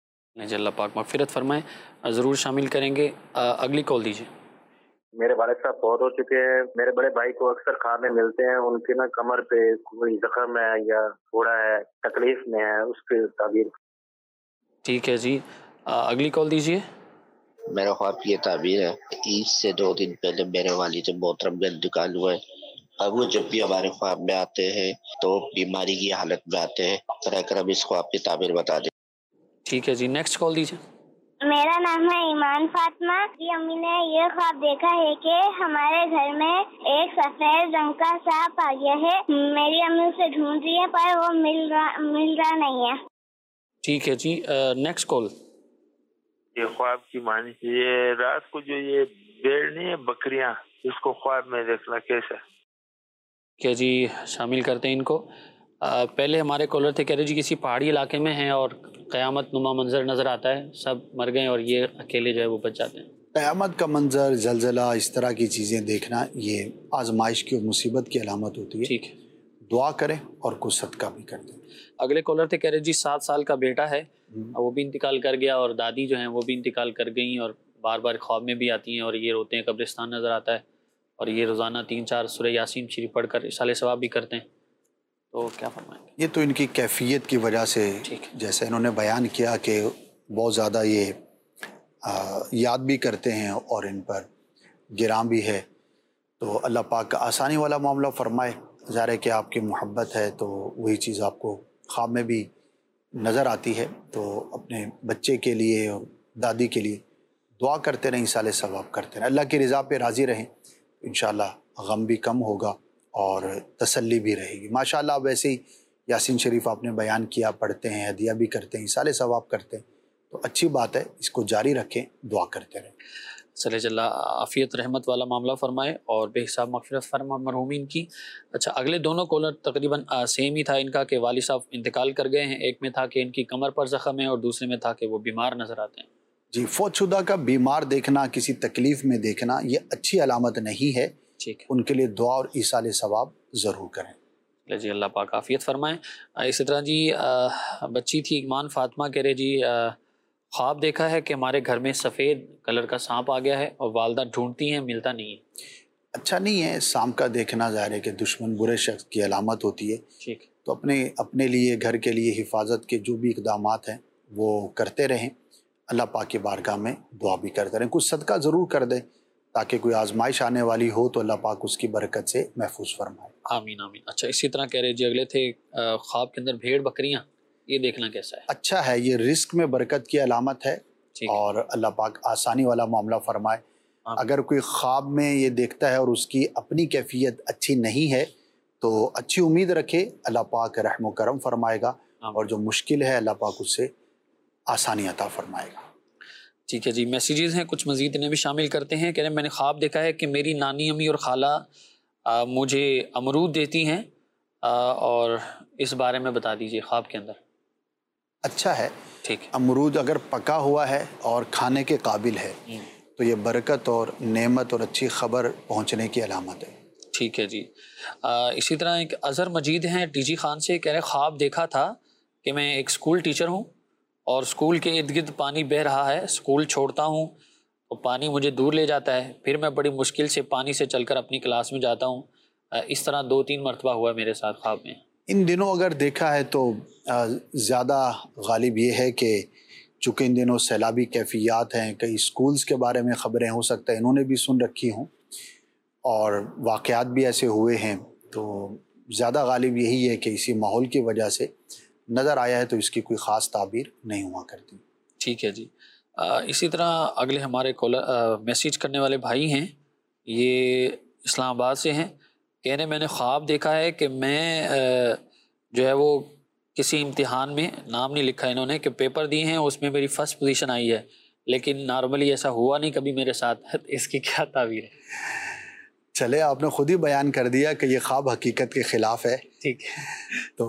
جی اللہ پاک مغفرت فرمائے، ضرور شامل کریں گے۔ اگلی کال دیجیے۔ میرے والد صاحب بہت ہو چکے ہیں، میرے بڑے بھائی کو اکثر خواب میں ملتے ہیں، ان کے نا کمر پہ کوئی زخم ہے یا تھوڑا ہے، تکلیف میں ہے، اس کی تعبیر۔ ٹھیک ہے جی، اگلی کال دیجیے۔ میرا خواب کی یہ تعبیر ہے، عید سے دو دن پہلے میرے والد محترم کا انتقال ہوا ہے۔ اب وہ جب بھی ہمارے خواب میں آتے ہیں تو بیماری کی حالت میں آتے ہیں، طرح کر اب اس خواب کی تعبیر بتا دیں۔ ٹھیک ہے جی، نیکسٹ کال دیجیے۔ میرا نام ہے ایمان فاطمہ۔ کی امی نے یہ خواب دیکھا ہے کہ ہمارے گھر میں ایک سفید رنگ کا سانپ آ گیا ہے، میری امی اسے ڈھونڈ رہی ہے پر وہ مل رہا مل رہا نہیں ہے۔ ٹھیک ہے جی، نیکسٹ کال۔ یہ خواب کی معنی، یہ رات کو جو یہ بیڑ نہیں ہے بکریاں، اس کو خواب میں دیکھنا کیسا؟ کیا جی شامل کرتے ہیں ان کو۔ آ, پہلے ہمارے کالر تھے، کہہ رہے جی کسی پہاڑی علاقے میں ہیں اور قیامت نما منظر نظر آتا ہے، سب مر گئے اور یہ اکیلے جو ہے وہ بچ جاتے ہیں۔ قیامت کا منظر، زلزلہ، اس طرح کی چیزیں دیکھنا یہ آزمائش کی اور مصیبت کی علامت ہوتی ہے۔ ٹھیک ہے، دعا کریں اور کچھ صدقہ بھی کر دیں۔ اگلے کالر تھے، کہہ رہے جی سات سال کا بیٹا ہے، وہ بھی انتقال کر گیا اور دادی جو ہیں وہ بھی انتقال کر گئیں اور بار بار خواب میں بھی آتی ہیں اور یہ روتے ہیں، قبرستان نظر آتا ہے اور یہ روزانہ تین چار سورہ یاسین شریف پڑھ کر اصالہ ثواب بھی کرتے ہیں، تو کیا فرمائیں گے؟ یہ تو ان کی کیفیت کی وجہ سے، جیسے انہوں نے بیان کیا کہ بہت زیادہ یہ آ, یاد بھی کرتے ہیں اور ان پر گراں بھی ہے، تو اللہ پاک آسانی والا معاملہ فرمائے۔ ظاہر ہے کہ آپ کی محبت ہے تو وہی چیز آپ کو خواب میں بھی نظر آتی ہے، تو اپنے بچے کے لیے اور دادی کے لیے دعا کرتے رہیں، ایصال ثواب کرتے رہیں، اللہ کی رضا پہ راضی رہیں، انشاءاللہ غم بھی کم ہوگا اور تسلی بھی رہے گی۔ ماشاءاللہ ویسے ہی یاسین شریف آپ نے بیان کیا، پڑھتے ہیں، ہدیہ بھی کرتے ہیں، ایصال ثواب کرتے ہیں، تو اچھی بات ہے، اس کو جاری رکھیں، دعا کرتے رہیں۔ صلی اللہ عافیت رحمت والا معاملہ فرمائے اور بے حساب مغفرت فرمائے مرحومین کی۔ اچھا، اگلے دونوں کالر تقریباً سیم ہی تھا ان کا کہ والد صاحب انتقال کر گئے ہیں، ایک میں تھا کہ ان کی کمر پر زخم ہے اور دوسرے میں تھا کہ وہ بیمار نظر آتے ہیں۔ جی، فوت شدہ کا بیمار دیکھنا، کسی تکلیف میں دیکھنا، یہ اچھی علامت نہیں ہے، ٹھیک ہے، ان کے لیے دعا اور ایصال ثواب ضرور کریں۔ جی اللہ پاک عافیت فرمائیں۔ اسی طرح جی بچی تھی ایمان فاطمہ، کہہ رہے جی خواب دیکھا ہے کہ ہمارے گھر میں سفید کلر کا سانپ آ گیا ہے اور والدہ ڈھونڈتی ہیں، ملتا نہیں ہے۔ اچھا نہیں ہے سانپ کا دیکھنا، ظاہر ہے کہ دشمن برے شخص کی علامت ہوتی ہے، ٹھیک، تو اپنے اپنے لیے، گھر کے لیے حفاظت کے جو بھی اقدامات ہیں وہ کرتے رہیں، اللہ پاک کی بارگاہ میں دعا بھی کرتے رہیں، کچھ صدقہ ضرور کر دیں تاکہ کوئی آزمائش آنے والی ہو تو اللہ پاک اس کی برکت سے محفوظ فرمائے۔ آمین آمین۔ اچھا، اسی طرح کہہ رہے جی اگلے تھے خواب کے اندر بھیڑ بکریاں، یہ دیکھنا کیسا ہے؟ اچھا ہے، یہ رزق میں برکت کی علامت ہے اور اللہ پاک آسانی والا معاملہ فرمائے۔ اگر کوئی خواب میں یہ دیکھتا ہے اور اس کی اپنی کیفیت اچھی نہیں ہے تو اچھی امید رکھے، اللہ پاک رحم و کرم فرمائے گا اور جو مشکل ہے اللہ پاک اس سے آسانی عطا فرمائے گا۔ ٹھیک ہے جی، میسیجز ہیں کچھ مزید، انہیں بھی شامل کرتے ہیں۔ کہہ رہے ہیں میں نے خواب دیکھا ہے کہ میری نانی امی اور خالہ آ, مجھے امرود دیتی ہیں آ, اور اس بارے میں بتا دیجئے خواب کے اندر۔ اچھا ہے، ٹھیک، امرود اگر پکا ہوا ہے اور کھانے کے قابل ہے تو یہ برکت اور نعمت اور اچھی خبر پہنچنے کی علامت ہے۔ ٹھیک ہے جی۔ آ, اسی طرح ایک اظہر مجید ہیں ٹی جی خان سے، کہہ رہے خواب دیکھا تھا کہ میں ایک اسکول ٹیچر ہوں اور اسکول کے ارد گرد پانی بہہ رہا ہے، اسکول چھوڑتا ہوں تو پانی مجھے دور لے جاتا ہے، پھر میں بڑی مشکل سے پانی سے چل کر اپنی کلاس میں جاتا ہوں۔ اس طرح دو تین مرتبہ ہوا میرے ساتھ خواب میں۔ ان دنوں اگر دیکھا ہے تو زیادہ غالب یہ ہے کہ چونکہ ان دنوں سیلابی کیفیات ہیں، کئی اسکولز کے بارے میں خبریں ہو سکتا ہے انہوں نے بھی سن رکھی ہوں اور واقعات بھی ایسے ہوئے ہیں، تو زیادہ غالب یہی ہے کہ اسی ماحول کی وجہ سے نظر آیا ہے، تو اس کی کوئی خاص تعبیر نہیں ہوا کرتی۔ ٹھیک ہے جی۔ آ, اسی طرح اگلے ہمارے کالر میسیج کرنے والے بھائی ہیں، یہ اسلام آباد سے ہیں، کہہ رہے میں نے خواب دیکھا ہے کہ میں آ, جو ہے وہ کسی امتحان میں، نام نہیں لکھا انہوں نے، کہ پیپر دیے ہیں اس میں میری فرسٹ پوزیشن آئی ہے، لیکن نارملی ایسا ہوا نہیں کبھی میرے ساتھ، اس کی کیا تعبیر ہے؟ چلے، آپ نے خود ہی بیان کر دیا کہ یہ خواب حقیقت کے خلاف ہے، ٹھیک ہے، تو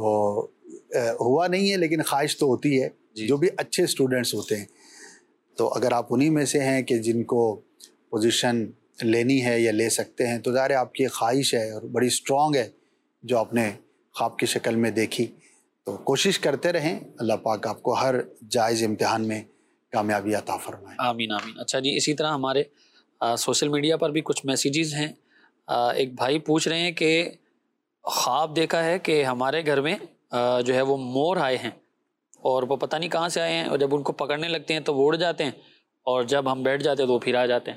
ہوا نہیں ہے لیکن خواہش تو ہوتی ہے، جی، جو بھی اچھے اسٹوڈنٹس ہوتے ہیں، تو اگر آپ انہی میں سے ہیں کہ جن کو پوزیشن لینی ہے یا لے سکتے ہیں تو ظاہر ہے آپ کی خواہش ہے اور بڑی اسٹرانگ ہے جو آپ نے خواب کی شکل میں دیکھی، تو کوشش کرتے رہیں، اللہ پاک آپ کو ہر جائز امتحان میں کامیابی عطا فرمائے۔ آمین آمین۔ اچھا جی، اسی طرح ہمارے سوشل میڈیا پر بھی کچھ میسیجز ہیں۔ آ, ایک بھائی پوچھ رہے ہیں کہ خواب دیکھا ہے کہ ہمارے گھر میں آ, جو ہے وہ مور آئے ہیں اور وہ پتہ نہیں کہاں سے آئے ہیں، اور جب ان کو پکڑنے لگتے ہیں تو وہ اڑ جاتے ہیں اور جب ہم بیٹھ جاتے ہیں تو وہ پھر آ جاتے ہیں،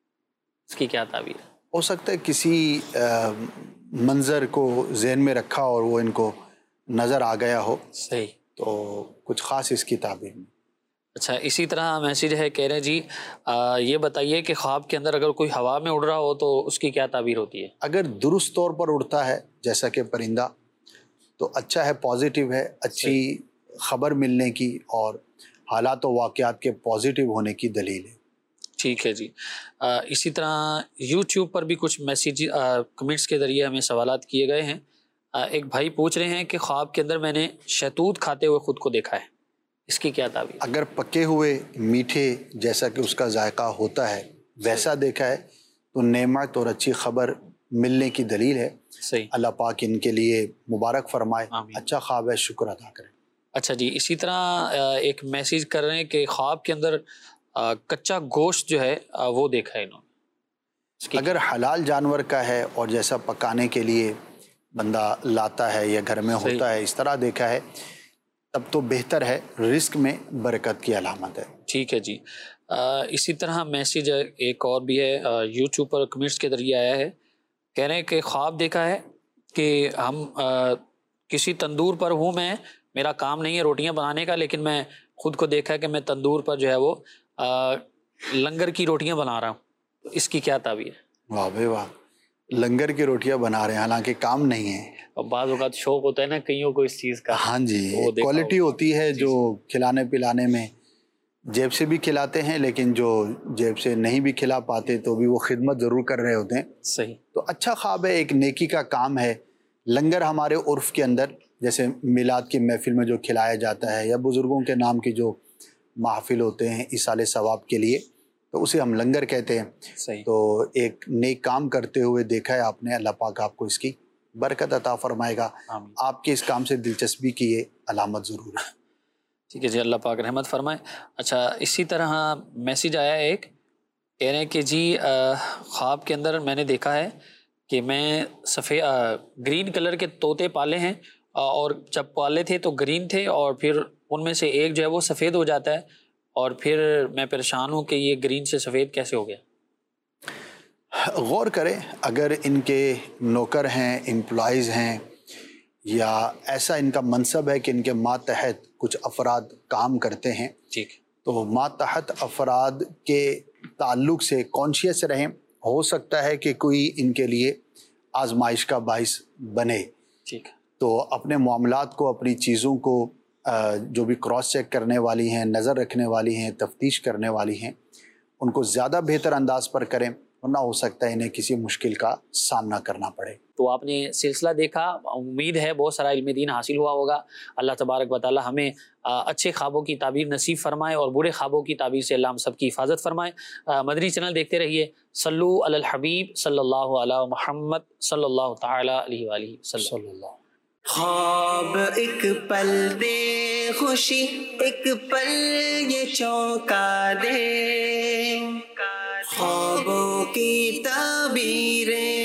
اس کی کیا تعبیر ہے؟ ہو سکتا ہے کسی منظر کو ذہن میں رکھا اور وہ ان کو نظر آ گیا ہو، صحیح، تو کچھ خاص اس کی تعبیر نہیں۔ اچھا، اسی طرح میسیج ہے، کہہ رہے جی آ, یہ بتائیے کہ خواب کے اندر اگر کوئی ہوا میں اڑ رہا ہو تو اس کی کیا تعبیر ہوتی ہے؟ اگر درست طور پر اڑتا ہے جیسا کہ پرندہ تو اچھا ہے، پازیٹیو ہے، اچھی خبر ملنے کی اور حالات و واقعات کے پازیٹیو ہونے کی دلیل ہے۔ ٹھیک ہے جی۔ آ, اسی طرح یوٹیوب پر بھی کچھ میسیج کمنٹس کے ذریعے ہمیں سوالات کیے گئے ہیں۔ آ, ایک بھائی پوچھ رہے ہیں کہ خواب کے اندر میں نے شہتوت کھاتے ہوئے خود کو دیکھا ہے، اس کی کیا تعبیر؟ اگر پکے ہوئے میٹھے جیسا کہ اس کا ذائقہ ہوتا ہے ویسا دیکھا ہے تو نعمت اور اچھی خبر ملنے کی دلیل ہے۔ صحیح، اللہ پاک ان کے لیے مبارک فرمائے، اچھا خواب ہے، شکر ادا کریں۔ اچھا جی، اسی طرح ایک میسیج کر رہے ہیں کہ خواب کے اندر کچا گوشت جو ہے وہ دیکھا ہے انہوں نے۔ اگر حلال جانور کا ہے اور جیسا پکانے کے لیے بندہ لاتا ہے یا گھر میں ہوتا ہے اس طرح دیکھا ہے تب تو بہتر ہے، رزق میں برکت کی علامت ہے۔ ٹھیک ہے جی۔ آ, اسی طرح میسیج ایک اور بھی ہے، یوٹیوب پر کمنٹس کے ذریعے آیا ہے، کہہ رہے ہیں کہ خواب دیکھا ہے کہ ہم آ, کسی تندور پر ہوں، میں میرا کام نہیں ہے روٹیاں بنانے کا، لیکن میں خود کو دیکھا ہے کہ میں تندور پر جو ہے وہ آ, لنگر کی روٹیاں بنا رہا ہوں، اس کی کیا تعبیر ہے؟ واہ بھائی واہ، لنگر کی روٹیاں بنا رہے ہیں، حالانکہ کام نہیں ہے. اور بعض اوقات شوق ہوتا ہے نا کئیوں کو اس چیز کا. ہاں جی، کوالٹی ہوتی ہے جو کھلانے پلانے میں، جیب سے بھی کھلاتے ہیں لیکن جو جیب سے نہیں بھی کھلا پاتے تو بھی وہ خدمت ضرور کر رہے ہوتے ہیں. صحیح. تو اچھا خواب ہے، ایک نیکی کا کام ہے. لنگر ہمارے عرف کے اندر جیسے میلاد کی محفل میں جو کھلایا جاتا ہے یا بزرگوں کے نام کی جو محفل ہوتے ہیں ایصال ثواب کے لیے، تو اسے ہم لنگر کہتے ہیں. صحیح. تو ایک نیک کام کرتے ہوئے دیکھا ہے آپ نے، اللہ پاک آپ کو اس کی برکت عطا فرمائے گا. آپ کے اس کام سے دلچسپی کی یہ علامت ضرور ہے. ٹھیک ہے جی، اللہ پاک رحمت فرمائے. اچھا، اسی طرح میسیج آیا ہے ایک، کہہ رہے ہیں کہ جی خواب کے اندر میں نے دیکھا ہے کہ میں سفید گرین کلر کے طوطے پالے ہیں، اور جب پالے تھے تو گرین تھے، اور پھر ان میں سے ایک جو ہے وہ سفید ہو جاتا ہے، اور پھر میں پریشان ہوں کہ یہ گرین سے سفید کیسے ہو گیا. غور کریں، اگر ان کے نوکر ہیں، امپلائیز ہیں، یا ایسا ان کا منصب ہے کہ ان کے ماتحت کچھ افراد کام کرتے ہیں، ٹھیک، تو ماتحت افراد کے تعلق سے کانشیس رہیں. ہو سکتا ہے کہ کوئی ان کے لیے آزمائش کا باعث بنے. ٹھیک. تو اپنے معاملات کو، اپنی چیزوں کو جو بھی کراس چیک کرنے والی ہیں، نظر رکھنے والی ہیں، تفتیش کرنے والی ہیں، ان کو زیادہ بہتر انداز پر کریں، ورنہ ہو سکتا ہے انہیں کسی مشکل کا سامنا کرنا پڑے. تو آپ نے سلسلہ دیکھا، امید ہے بہت سارا علم دین حاصل ہوا ہوگا. اللہ تبارک و تعالی ہمیں اچھے خوابوں کی تعبیر نصیب فرمائے اور برے خوابوں کی تعبیر سے اللہ ہم سب کی حفاظت فرمائے. مدنی چینل دیکھتے رہیے. صلو علی الحبیب صلی اللہ علی محمد صلی اللہ تعالی علیہ وآلہ وسلم. خواب ایک پل دے خوشی، ایک پل یہ چونکا دے، خوابوں کی تعبیریں